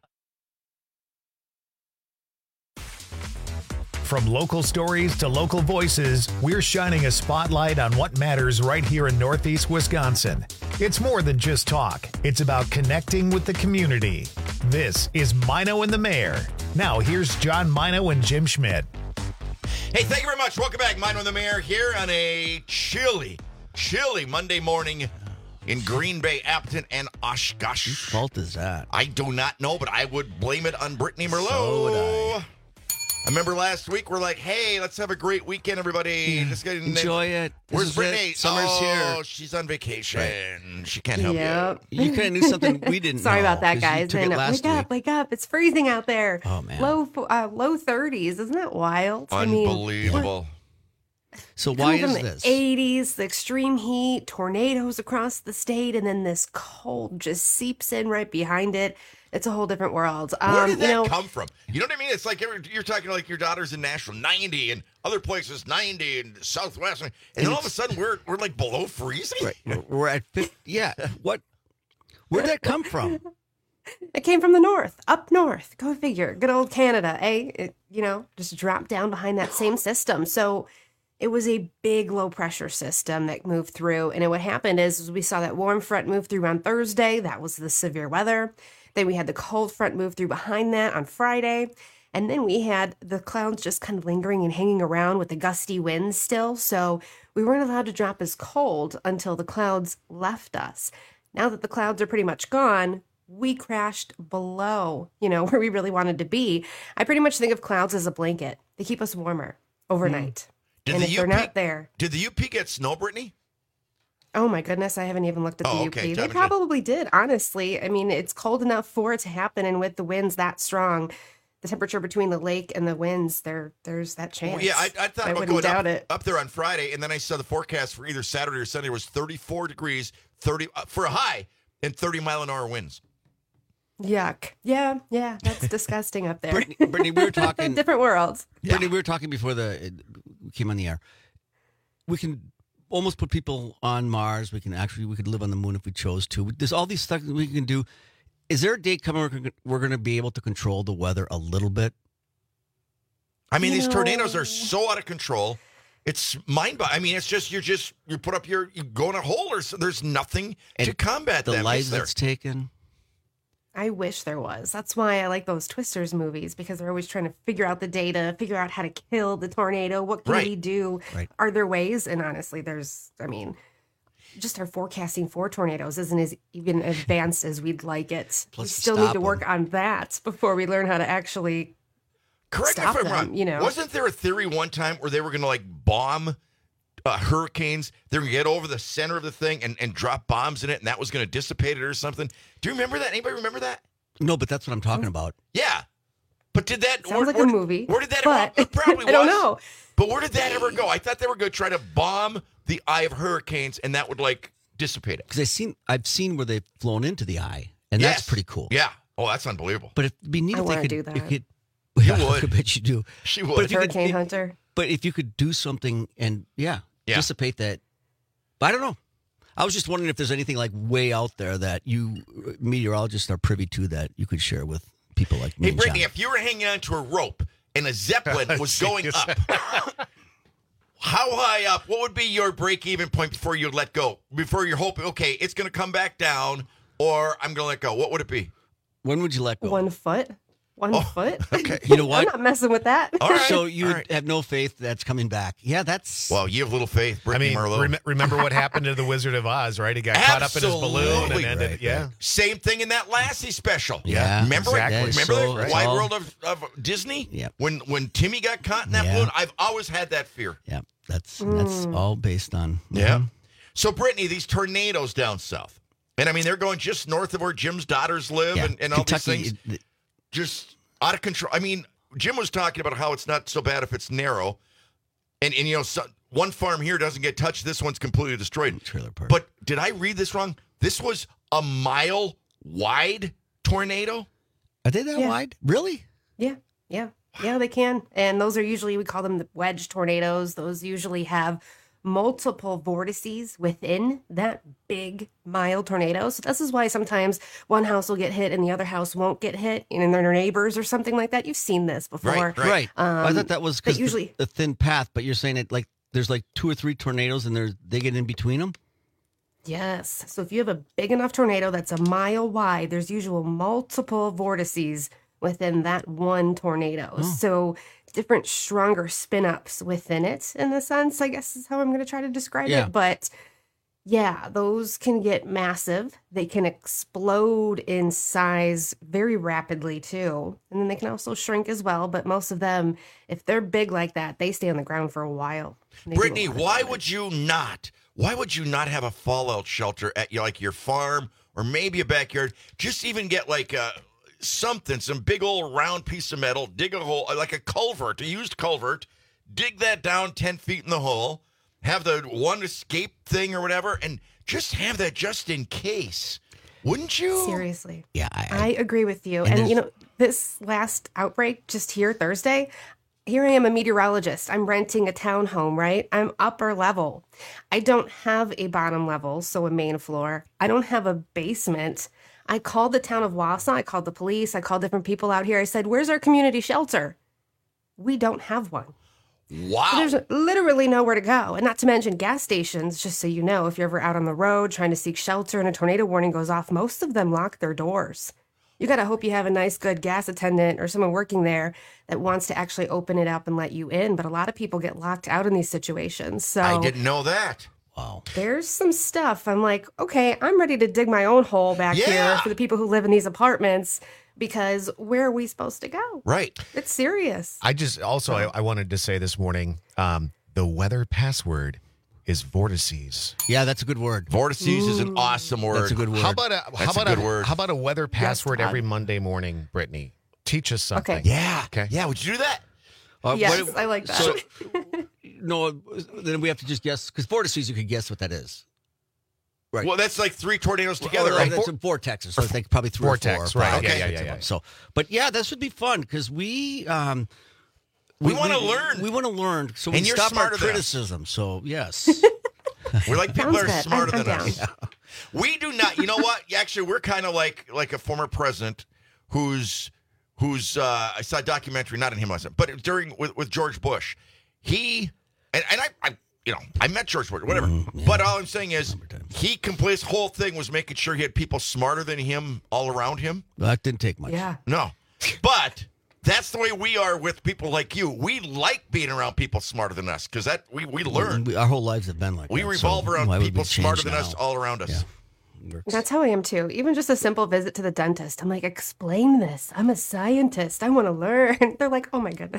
From local stories to local voices, we're shining a spotlight on what matters right here in Northeast Wisconsin. It's more than just talk. It's about connecting with the community. This is Mino and the Mayor. Now, here's John Mino and Jim Schmidt. Hey, thank you very much. Welcome back. Mino and the Mayor here on a chilly Monday morning in Green Bay, Appleton, and Oshkosh. Whose fault is that? I do not know, but I would blame it on Brittany Merlot. So would I. I remember last week we're like, hey, let's have a great weekend, everybody. Just enjoy it. Where's Brittany? Summer's here. She's on vacation. Right. She can't help you. You kind of knew something we didn't Sorry know. about that, guys. Wake up. It's freezing out there. Oh, man. Low 30s. Isn't that wild? Unbelievable. So why Coming is from this? The 80s, the extreme heat, tornadoes across the state, and then this cold just seeps in right behind it. It's a whole different world. Where did that come from? You know what I mean? It's like you're talking like your daughter's in Nashville, 90, and other places 90, and Southwest, and then all of a sudden we're like below freezing. Right. We're at 50. Yeah. Where'd that come from? It came from the north, up north. Go figure. Good old Canada, eh? It, just dropped down behind that same system. So it was a big low pressure system that moved through. And what happened is we saw that warm front move through on Thursday. That was the severe weather. Then we had the cold front move through behind that on Friday. And then we had the clouds just kind of lingering and hanging around with the gusty winds still. So we weren't allowed to drop as cold until the clouds left us. Now that the clouds are pretty much gone, we crashed below, where we really wanted to be. I pretty much think of clouds as a blanket. They keep us warmer overnight. And if they're not there. Did the UP get snow, Brittany? Oh, my goodness. I haven't even looked at the UP. They probably did, honestly. I mean, it's cold enough for it to happen. And with the winds that strong, the temperature between the lake and the winds, there's that chance. Well, yeah, I thought about wouldn't doubt going it. up there on Friday, and then I saw the forecast for either Saturday or Sunday was 34 degrees, 30 for a high, and 30-mile-an-hour winds. Yuck. Yeah, that's disgusting up there. Brittany, we were talking. Different worlds. Brittany, we were talking before we came on the air. We can almost put people on Mars. We could live on the moon if we chose to. There's all these things we can do. Is there a day coming where we're going to be able to control the weather a little bit? I mean, these tornadoes are so out of control. It's mind-boggling. I mean, it's just you put up you go in a hole, or there's nothing to combat the them. lives that's taken. I wish there was. That's why I like those Twisters movies, because they're always trying to figure out the data, figure out how to kill the tornado. What can we do? Right. Are there ways? And honestly, just our forecasting for tornadoes isn't as even advanced as we'd like it. Plus we still need to work on that before we learn how to actually Correct me stop if I'm them, wrong. Wasn't there a theory one time where they were going to bomb hurricanes? They're going to get over the center of the thing and drop bombs in it, and that was going to dissipate it or something. Do you remember that? Anybody remember that? No, but that's what I'm talking about. Yeah. But did that... Sounds like a movie. Where did that... But probably was. I don't know. But where did that ever go? I thought they were going to try to bomb the eye of hurricanes, and that would, dissipate it. Because I've seen where they've flown into the eye, and that's pretty cool. Yeah. Oh, that's unbelievable. But it'd be neat I if they wanna could... do that. You would. I bet you do. She would. But if you Hurricane Hunter. But if you could do something and, dissipate that... But I don't know. I was just wondering if there's anything way out there that you meteorologists are privy to that you could share with people like me. Hey, Brittany, if you were hanging onto a rope and a Zeppelin was going up, how high up? What would be your break-even point before you let go? Before you're hoping, okay, it's going to come back down, or I'm going to let go. What would it be? When would you let go? 1 foot. 1 foot? Okay. You know what? I'm not messing with that. All right. So you have no faith that's coming back. Yeah, that's... Well, you have little faith, Brittany Merlot. Remember what happened to the Wizard of Oz, right? He got caught up in his balloon and ended... Right. Same thing in that Lassie special. Yeah. Remember exactly. it? Remember So the Wide World of Disney? Yeah. When Timmy got caught in that balloon, I've always had that fear. Yeah, that's all based on... Yeah. So, Brittany, these tornadoes down south, and I mean, they're going just north of where Jim's daughters live and all Kentucky, these things, just out of control. I mean, Jim was talking about how it's not so bad if it's narrow, and you know, one farm here doesn't get touched. This one's completely destroyed. Trailer park. But did I read this wrong? This was a mile-wide tornado? Are they that wide? Really? Yeah, they can. And those are usually, we call them the wedge tornadoes. Those usually have multiple vortices within that big mile tornado. So this is why sometimes one house will get hit and the other house won't get hit, and they're neighbors or something like that. You've seen this before. Right. I thought that was because usually the thin path, but you're saying it like there's like 2 or 3 tornadoes and they get in between them? Yes. So if you have a big enough tornado that's a mile wide, there's usually multiple vortices within that one tornado. So different, stronger spin-ups within it, in a sense, I guess is how I'm going to try to describe it. But yeah, those can get massive. They can explode in size very rapidly too. And then they can also shrink as well. But most of them, if they're big like that, they stay on the ground for a while. Brittany, why would you not have a fallout shelter at your farm or maybe a backyard? Just even get like some big old round piece of metal, dig a hole, like a culvert, a used culvert, dig that down 10 feet in the hole, have the one escape thing or whatever, and just have that just in case. Wouldn't you? Seriously. Yeah. I agree with you. And this last outbreak just here Thursday, here I am, a meteorologist. I'm renting a townhome, right? I'm upper level. I don't have a bottom level, so a main floor. I don't have a basement. I called the town of Wausau. I called the police. I called different people out here. I said, where's our community shelter? We don't have one. Wow. So there's literally nowhere to go. And not to mention gas stations, just so you know, if you're ever out on the road trying to seek shelter and a tornado warning goes off, most of them lock their doors. You got to hope you have a nice, good gas attendant or someone working there that wants to actually open it up and let you in. But a lot of people get locked out in these situations. So I didn't know that. Wow. There's some stuff. I'm like, okay, I'm ready to dig my own hole back here for the people who live in these apartments, because where are we supposed to go? Right. It's serious. I wanted to say this morning, the weather password is vortices. Yeah, that's a good word. Vortices is an awesome word. That's a good word. How about a weather password every Monday morning, Brittany? Teach us something. Okay. Yeah. Okay. Yeah, would you do that? Yes, I like that. So, no, then we have to just guess, because vortices, you could guess what that is. Right. Well, that's like 3 tornadoes together, right? right? That's vortexes, so I think probably 3 vortex, or 4. right? Okay. Yeah. So, but yeah, this would be fun because we want to learn. We want to learn, so and we you're stop our smarter than us. criticism. So yes, we're like people that are Sounds good. smarter I'm than down. us. We do not. You know what? Actually, we're kind of like a former president who's I saw a documentary, not in him last night, but with George Bush. He and I met George Bush, whatever. But all I'm saying is his whole thing was making sure he had people smarter than him all around him. that didn't take much. Yeah. No, but that's the way we are with people like you. We like being around people smarter than us because we learn. Our whole lives have been like We that. revolve so around why would people we smarter change than us now? all around us. Yeah. That's how I am too. Even just a simple visit to the dentist. I'm like, explain this. I'm a scientist. I want to learn. They're like, oh my goodness.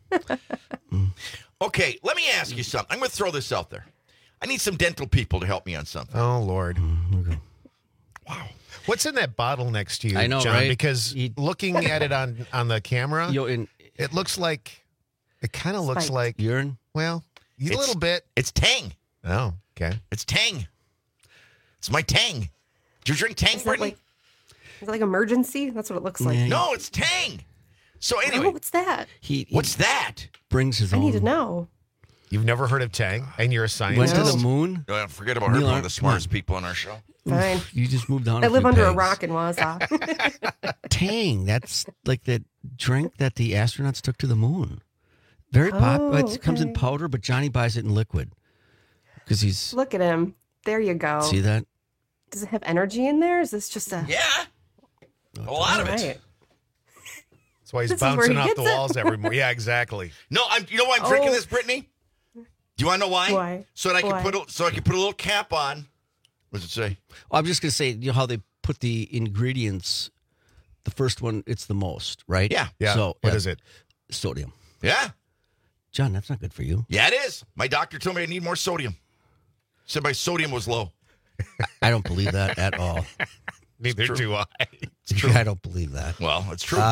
Okay, let me ask you something. I'm going to throw this out there. I need some dental people to help me on something. Oh, Lord. Wow. What's in that bottle next to you, I know, John? right? Because looking at it on the camera, it looks like, it kind of looks like urine. Well, a little bit. It's Tang. Oh, okay. It's Tang. It's my Tang. Do you drink Tang, Brittany? Is it like emergency? That's what it looks like. No, it's Tang. So anyway. Oh, what's that? What's that? Brings his I own. need to know. You've never heard of Tang, and you're a scientist? Went to the moon? Forget about her, one of the smartest people on our show. Fine. You just moved on. I a live few under a pegs. rock in Wausau. Tang. That's like that drink that the astronauts took to the moon. Very popular. It comes in powder, but Johnny buys it in liquid because he's. Look at him. There you go. See that? Does it have energy in there? Is this just a... Yeah. A lot of it. Right. That's why he's This is where bouncing he off gets the it. walls every morning. Yeah, exactly. No, you know why I'm drinking this, Brittany? Do you want to know why? Why? So that I can Why? put a little cap on. What does it say? I'm just going to say, you know how they put the ingredients. The first one, it's the most, right? Yeah. Yeah. So what is it? Sodium. Yeah. John, that's not good for you. Yeah, it is. My doctor told me I need more sodium. Said my sodium was low. I don't believe that at all. Neither do I. It's true. I don't believe that. Well, it's true.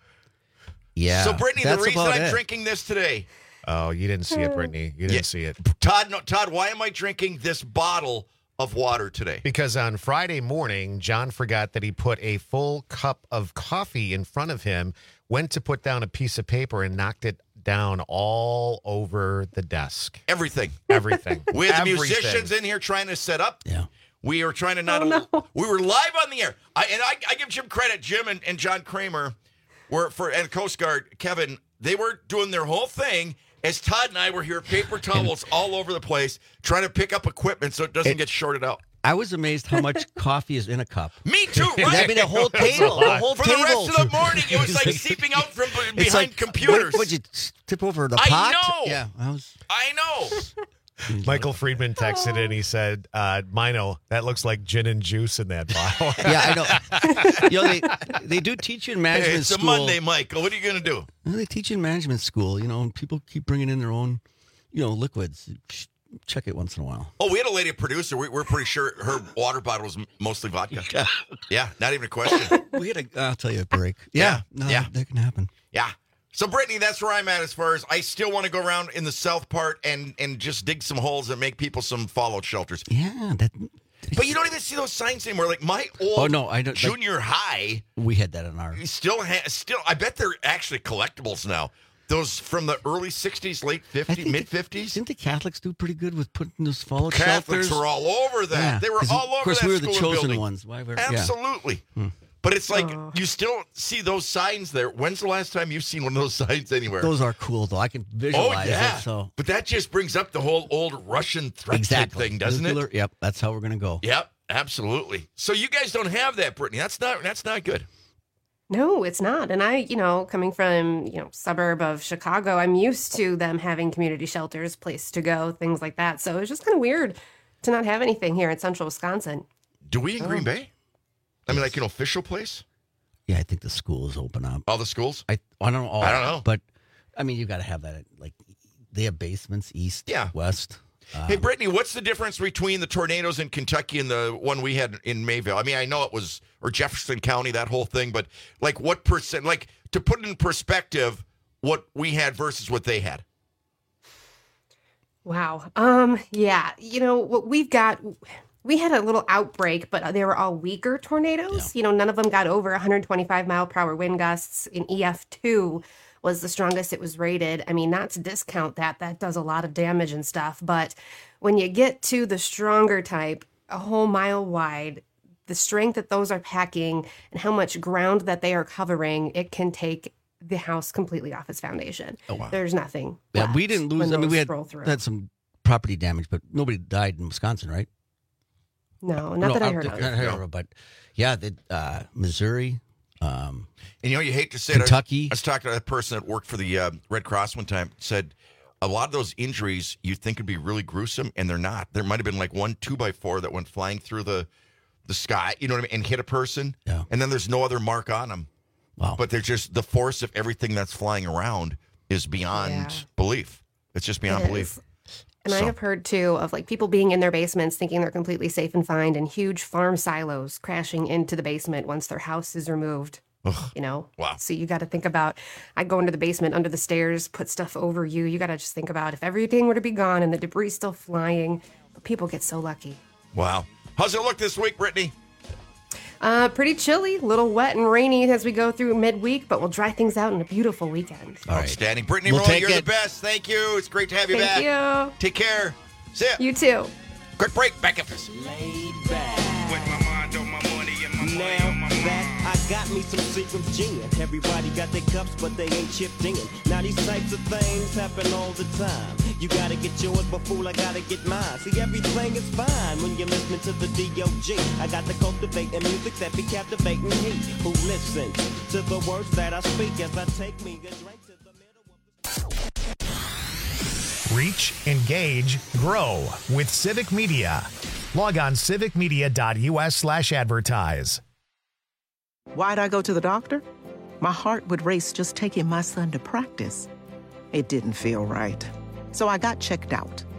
Yeah. So, Brittany, the that's reason about I'm it. drinking this today. Oh, you didn't see it, Brittany. You didn't see it. Todd, why am I drinking this bottle of water today? Because on Friday morning, John forgot that he put a full cup of coffee in front of him, went to put down a piece of paper and knocked it down all over the desk. Everything. We had the musicians in here trying to set up. Yeah. We were trying to we were live on the air. I give Jim credit. Jim and John Kramer and Coast Guard, Kevin, they were doing their whole thing as Todd and I were here, paper towels all over the place, trying to pick up equipment so it doesn't get shorted out. I was amazed how much coffee is in a cup. Me too, right? I mean, the whole table. The whole For table. the rest of the morning, it was like seeping out from behind computers. Would you tip over the pot? I know. Yeah, I know. Michael Friedman texted and he said, Mino, that looks like gin and juice in that bottle. Yeah, I know. They do teach you in management it's school. a Monday, Michael. What are you going to do? Well, they teach you in management school, and people keep bringing in their own, liquids. Check it once in a while. Oh, we had a lady producer. We're pretty sure her water bottle was mostly vodka. Yeah, not even a question. I'll tell you a break. Yeah. That can happen. Yeah. So, Brittany, that's where I'm at as far as I still want to go around in the south part and just dig some holes and make people some fallout shelters. Yeah. But you don't even see those signs anymore. Like my old junior high. We had that in our. Still, I bet they're actually collectibles now. Those from the early 60s, late 50s, mid-50s. Didn't the Catholics do pretty good with putting those fallout Catholics shelters? were all over that. Yeah, They were all over that. Of course, we were the school chosen building. ones. Absolutely. But it's like you still see those signs there. When's the last time you've seen one of those signs anywhere? Those are cool, though. I can visualize it. So. But that just brings up the whole old Russian threat type thing, doesn't it? Yep, that's how we're going to go. Yep, absolutely. So you guys don't have that, Brittany. That's not good. No, it's not. And I, coming from, suburb of Chicago, I'm used to them having community shelters, place to go, things like that. So it's just kind of weird to not have anything here in central Wisconsin. Do we in Green Bay? I mean, like an official place? Yeah, I think the schools open up. All the schools? I don't know. I don't know. But, I mean, you got to have that. Like, they have basements, east, west. Hey, Brittany, what's the difference between the tornadoes in Kentucky and the one we had in Mayville? I mean, I know it was, or Jefferson County, that whole thing, but like what percent, like to put it in perspective, what we had versus what they had? Wow. Yeah. What we've got, we had a little outbreak, but they were all weaker tornadoes. Yeah. None of them got over 125 mile per hour wind gusts. In EF2 was the strongest it was rated. I mean, not to discount that does a lot of damage and stuff. But when you get to the stronger type, a whole mile wide, the strength that those are packing and how much ground that they are covering, it can take the house completely off its foundation. Oh, wow. There's nothing. Yeah, we didn't lose. I mean, we had some property damage, but nobody died in Wisconsin, right? No, not that I heard of. Not heard of, but yeah, Missouri. And you hate to say Kentucky. it. I was talking to a person that worked for the Red Cross one time, said a lot of those injuries you think would be really gruesome, and they're not. There might have been like one 2x4 that went flying through the sky, you know what I mean, and hit a person, and then there's no other mark on them. Wow. But there's just the force of everything that's flying around is beyond belief. It's just beyond belief. And I have heard, too, of like people being in their basements thinking they're completely safe and fine, and huge farm silos crashing into the basement once their house is removed. Wow. So you got to think about, I go into the basement under the stairs, put stuff over you. You got to just think about if everything were to be gone and the debris still flying, but people get so lucky. Wow. How's it look this week, Brittany? Pretty chilly, a little wet and rainy as we go through midweek, but we'll dry things out in a beautiful weekend. All right. Outstanding. Brittany We'll Roll, take you're it. the best. Thank you. It's great to have you back. Thank you. Take care. See ya. You too. Quick break. Back at this. Now that I got me some Seagram's gin. Everybody got their cups, but they ain't chipped in. Now these types of things happen all the time. You gotta get yours, but fool, I gotta get mine. See, everything is fine when you're listening to the D.O.G. I got the cultivating music that be captivating he who listens to the words that I speak as I take me a drink to the middle of the... Reach, engage, grow with Civic Media. Log on civicmedia.us/advertise. Why'd I go to the doctor? My heart would race just taking my son to practice. It didn't feel right. So I got checked out.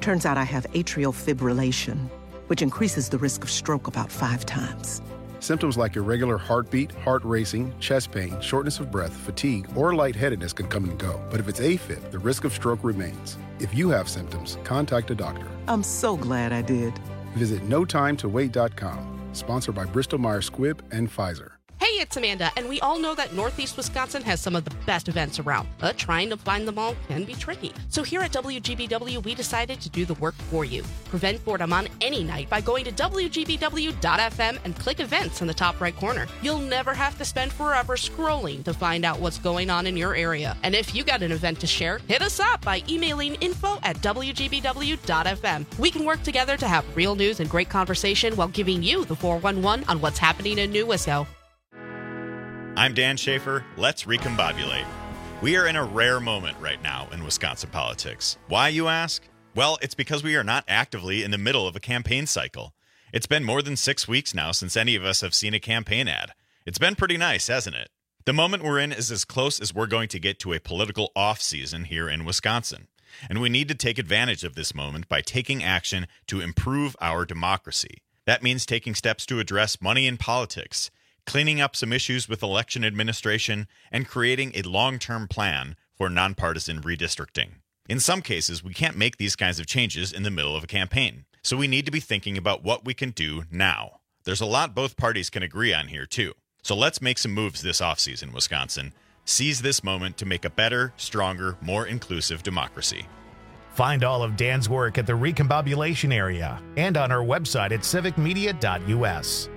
Turns out I have atrial fibrillation, which increases the risk of stroke about 5 times. Symptoms like irregular heartbeat, heart racing, chest pain, shortness of breath, fatigue, or lightheadedness can come and go. But if it's AFib, the risk of stroke remains. If you have symptoms, contact a doctor. I'm so glad I did. Visit notimetowait.com. Sponsored by Bristol-Myers Squibb and Pfizer. Hey, it's Amanda, and we all know that Northeast Wisconsin has some of the best events around, but trying to find them all can be tricky. So here at WGBW, we decided to do the work for you. Prevent boredom on any night by going to WGBW.FM and click events in the top right corner. You'll never have to spend forever scrolling to find out what's going on in your area. And if you got an event to share, hit us up by emailing info@WGBW.FM. We can work together to have real news and great conversation while giving you the 411 on what's happening in New Wisco. I'm Dan Schaefer. Let's recombobulate. We are in a rare moment right now in Wisconsin politics. Why, you ask? Well, it's because we are not actively in the middle of a campaign cycle. It's been more than 6 weeks now since any of us have seen a campaign ad. It's been pretty nice, hasn't it? The moment we're in is as close as we're going to get to a political off-season here in Wisconsin. And we need to take advantage of this moment by taking action to improve our democracy. That means taking steps to address money in politics, cleaning up some issues with election administration, and creating a long-term plan for nonpartisan redistricting. In some cases, we can't make these kinds of changes in the middle of a campaign, so we need to be thinking about what we can do now. There's a lot both parties can agree on here, too. So let's make some moves this offseason, Wisconsin. Seize this moment to make a better, stronger, more inclusive democracy. Find all of Dan's work at the Recombobulation area and on our website at civicmedia.us.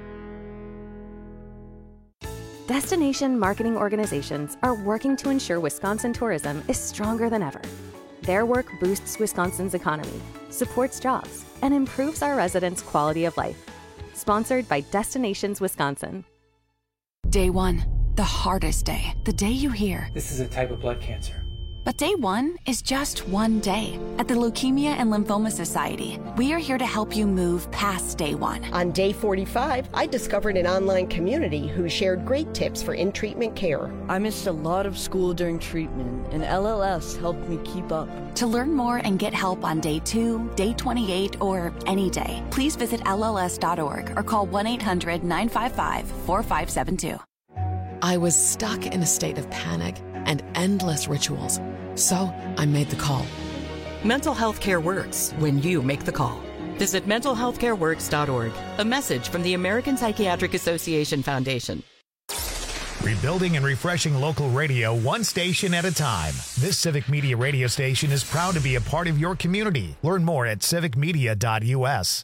Destination marketing organizations are working to ensure Wisconsin tourism is stronger than ever. Their work boosts Wisconsin's economy, supports jobs, and improves our residents' quality of life. Sponsored by Destinations Wisconsin. Day 1, the hardest day. The day you hear, "This is a type of blood cancer." But day 1 is just one day. At the Leukemia and Lymphoma Society, we are here to help you move past day 1. On day 45, I discovered an online community who shared great tips for in-treatment care. I missed a lot of school during treatment, and LLS helped me keep up. To learn more and get help on day 2, day 28, or any day, please visit LLS.org or call 1-800-955-4572. I was stuck in a state of panic and endless rituals. So I made the call. Mental health care works when you make the call. Visit mentalhealthcareworks.org. A message from the American Psychiatric Association Foundation. Rebuilding and refreshing local radio one station at a time. This Civic Media radio station is proud to be a part of your community. Learn more at civicmedia.us.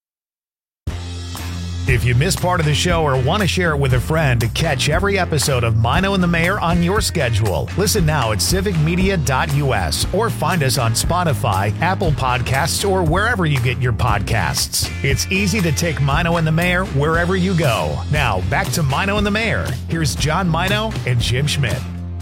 If you missed part of the show or want to share it with a friend to catch every episode of Mino and the Mayor on your schedule, listen now at civicmedia.us or find us on Spotify, Apple Podcasts, or wherever you get your podcasts. It's easy to take Mino and the Mayor wherever you go. Now, back to Mino and the Mayor. Here's John Mino and Jim Schmidt.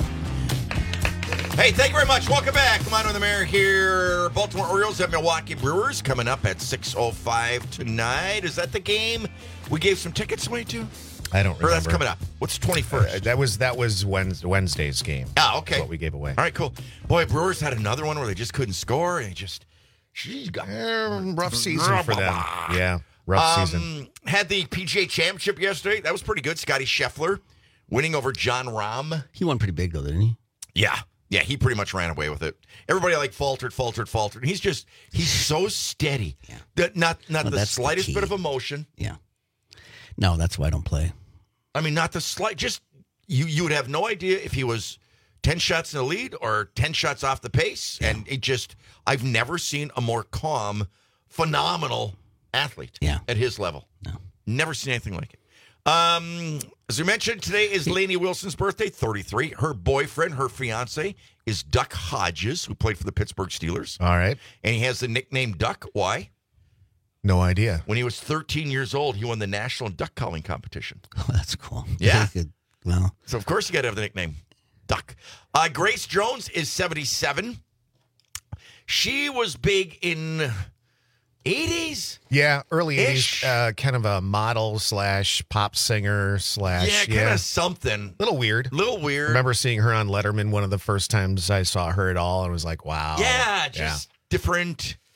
Hey, thank you very much. Welcome back. Mino and the Mayor here. Baltimore Orioles have Milwaukee Brewers coming up at 6:05 tonight. Is that the game we gave some tickets away to? I don't remember. Or that's coming up. What's 21st? That was Wednesday's game. Oh, okay. That's what we gave away. All right, cool. Boy, Brewers had another one where they just couldn't score, and rough season for them. Yeah, rough season. Had the PGA Championship yesterday. That was pretty good. Scotty Scheffler winning over John Rahm. He won pretty big, though, didn't he? Yeah. Yeah, he pretty much ran away with it. Everybody faltered. He's so steady. Yeah. Not the slightest bit of emotion. Yeah. No, that's why I don't play. I mean, not the slight. Just you would have no idea if he was 10 shots in the lead or 10 shots off the pace. Yeah. And I've never seen a more calm, phenomenal athlete at his level. No. Never seen anything like it. As we mentioned, today is Lainey Wilson's birthday, 33. Her boyfriend, her fiance, is Duck Hodges, who played for the Pittsburgh Steelers. All right. And he has the nickname Duck. Why? No idea. When he was 13 years old, he won the national duck calling competition. Oh, that's cool. Yeah. Well, so, of course, you got to have the nickname Duck. Grace Jones is 77. She was big in 80s? Yeah, early 80s. Kind of a model / pop singer / kind of something. Little weird. I remember seeing her on Letterman one of the first times I saw her at all and was like, wow. Yeah, just different.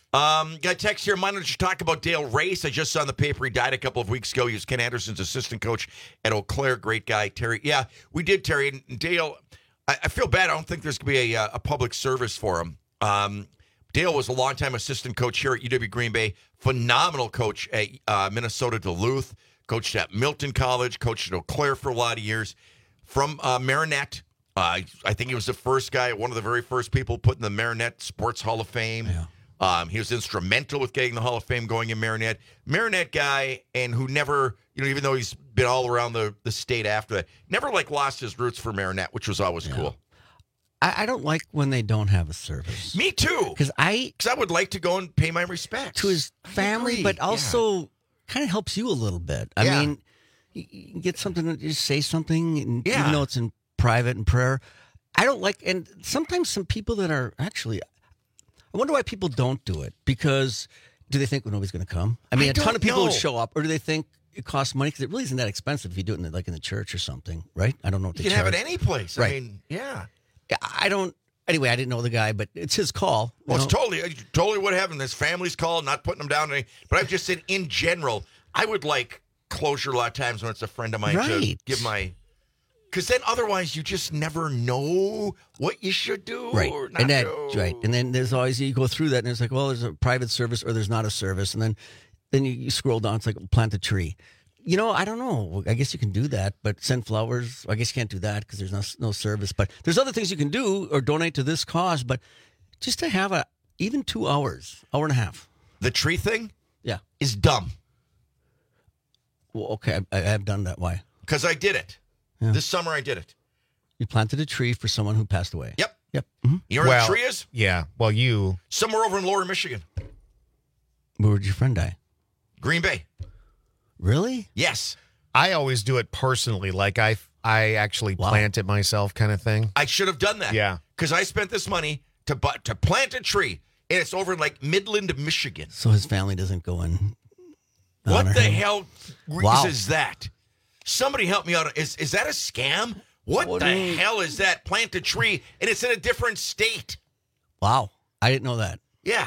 Got a text here. Mine to talk about Dale Race. I just saw in the paper he died a couple of weeks ago. He was Ken Anderson's assistant coach at Eau Claire. Great guy, Terry. Yeah, we did, Terry. And Dale, I feel bad. I don't think there's going to be a public service for him. Dale was a longtime assistant coach here at UW Green Bay. Phenomenal coach at Minnesota Duluth. Coached at Milton College. Coached at Eau Claire for a lot of years. From Marinette. I think he was the first guy, one of the very first people put in the Marinette Sports Hall of Fame. Yeah. He was instrumental with getting the Hall of Fame going in Marinette. Marinette guy, and who never, even though he's been all around the state after that, never lost his roots for Marinette, which was always cool. I don't like when they don't have a service. Me too. Because I would like to go and pay my respects to his family, but also kind of helps you a little bit. I mean, you get something to just say something, and even though it's in private and prayer. I don't like, and sometimes some people that are actually, I wonder why people don't do it. Because do they think nobody's going to come? I mean, a ton of people would show up, or do they think it costs money? Because it really isn't that expensive if you do it in the church or something, right? I don't know what they You can charge. have it any place. Right. I mean, Anyway, I didn't know the guy, but it's his call. Well, it's totally what happened. His family's call, not putting them down. But I've just said, in general, I would like closure a lot of times when it's a friend of mine to give my... Because then otherwise you just never know what you should do or not do. Right. And then there's always, you go through that and it's like, well, there's a private service or there's not a service. And then you scroll down, it's like plant a tree. I don't know. I guess you can do that, but send flowers. I guess you can't do that because there's no service. But there's other things you can do or donate to this cause. But just to have even 2 hours, hour and a half. The tree thing? Yeah. Is dumb. Well, okay. I have done that. Why? Because I did it. Yeah. This summer I did it. You planted a tree for someone who passed away. Yep. Mm-hmm. You know where the tree is? Yeah. Well, somewhere over in Lower Michigan. Where would your friend die? Green Bay. Really? Yes. I always do it personally. Like I actually plant it myself kind of thing. I should have done that. Yeah. Because I spent this money to plant a tree, and it's over in Midland, Michigan. So his family doesn't go in. What the hell is that? Somebody help me out. Is that a scam? What the hell is that? Plant a tree, and it's in a different state. Wow. I didn't know that. Yeah.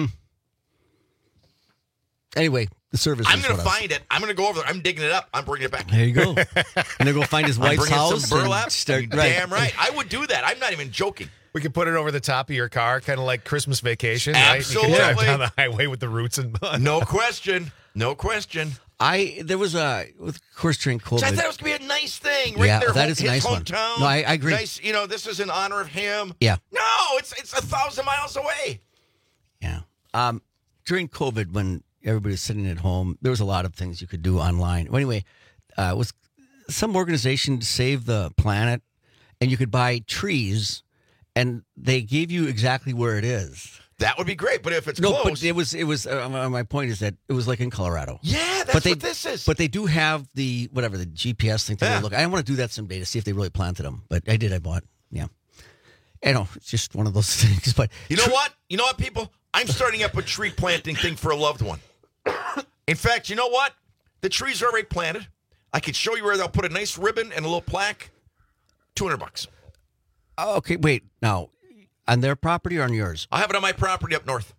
Anyway, the service I'm going to find it. I'm going to go over there. I'm digging it up. I'm bringing it back. There you go. And then go find his wife's house. Some burlap. Damn right. I would do that. I'm not even joking. We could put it over the top of your car, kind of like Christmas Vacation. Absolutely. Right? You can drive down the highway with the roots and No question. No question. There was of course, during COVID. So I thought it was going to be a nice thing. Right there, that is a nice hometown. One. No, I agree. Nice, this is in honor of him. Yeah. No, it's 1,000 miles away. Yeah. During COVID, when everybody was sitting at home, there was a lot of things you could do online. Well, anyway, it was some organization to save the planet, and you could buy trees, and they gave you exactly where it is. That would be great, but if it's close. But it was. My point is that it was like in Colorado. Yeah, that's what this is. But they do have the GPS thing to look. I want to do that someday to see if they really planted them. But I did. I bought. Yeah. I know it's just one of those things. But you know what? You know what, people? I'm starting up a tree planting thing for a loved one. In fact, you know what? The trees are already planted. I could show you where they'll put a nice ribbon and a little plaque. $200. Okay, wait. Now, on their property or on yours? I'll have it on my property up north.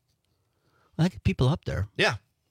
I get people up there. Yeah.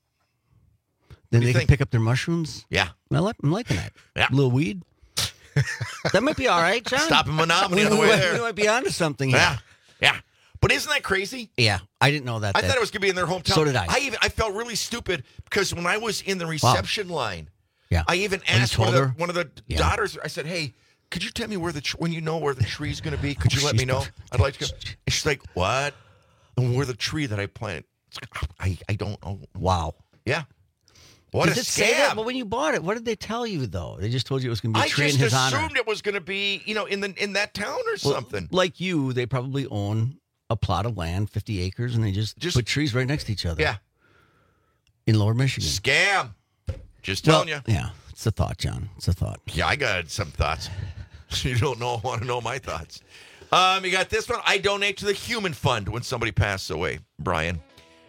Then they can pick up their mushrooms? Yeah. I'm liking that. Yeah. A little weed. That might be all right, John. Stop a Menominee on the way there. We might be onto something here. Yeah. But isn't that crazy? Yeah. I didn't know that. I thought it was going to be in their hometown. So did I. I felt really stupid because when I was in the reception line, yeah. I even asked one of the daughters, I said, hey, could you tell me when you know where the tree's going to be? Could you let me know? I'd like to go. And she's like, what? And where the tree that I planted? I don't know. Wow. Yeah. What Did a it scam. say that? Well, when you bought it, what did they tell you, though? They just told you it was going to be a tree in his honor. I just assumed it was going to be, in that town or something. Like you, they probably own a plot of land, 50 acres, and they just put trees right next to each other. Yeah. In Lower Michigan. Scam. Just telling you. Yeah. It's a thought, John. It's a thought. Yeah, I got some thoughts. You don't want to know my thoughts. You got this one. I donate to the Human Fund when somebody passes away, Brian.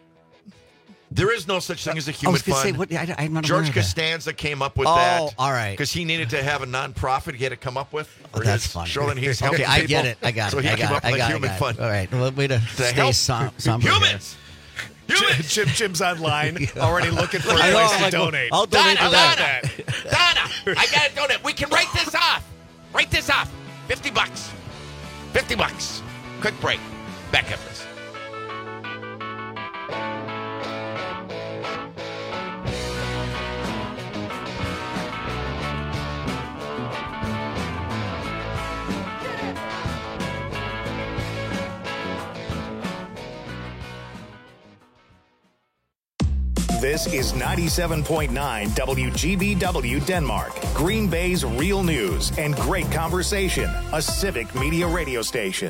There is no such thing as a human fund. I'm not George aware of Costanza came up with that. Oh, all right. Because he needed to have a nonprofit he had to come up with. That's funny. Showing he's helping I people. get it. I got it. So he came up with a Human Fund. All right. Well, way to stay help somber. Humans. Jim's online already looking for a place to donate. I'll donate to that. Donna, I got to donate. We can write this off. Write this off. $50. $50. Quick break. Back after this. This is 97.9 WGBW Denmark, Green Bay's real news and great conversation, a civic media radio station.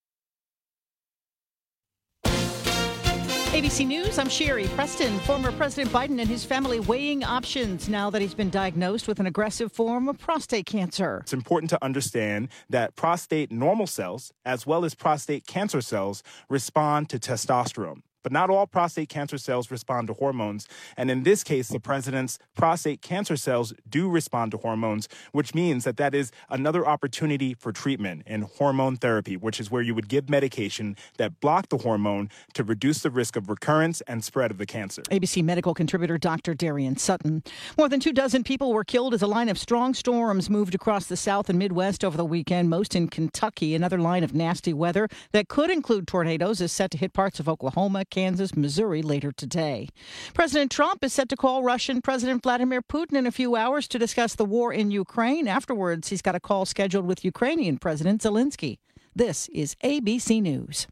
ABC News, I'm Sherry Preston. Former President Biden and his family weighing options now that he's been diagnosed with an aggressive form of prostate cancer. It's important to understand that prostate normal cells, as well as prostate cancer cells, respond to testosterone. But not all prostate cancer cells respond to hormones. And in this case, the president's prostate cancer cells do respond to hormones, which means that is another opportunity for treatment and hormone therapy, which is where you would give medication that block the hormone to reduce the risk of recurrence and spread of the cancer. ABC medical contributor Dr. Darian Sutton. More than 24 people were killed as a line of strong storms moved across the South and Midwest over the weekend, most in Kentucky. Another line of nasty weather that could include tornadoes is set to hit parts of Oklahoma, Kansas, Missouri later today. President Trump is set to call Russian President Vladimir Putin in a few hours to discuss the war in Ukraine. Afterwards, he's got a call scheduled with Ukrainian President Zelensky. This is ABC News.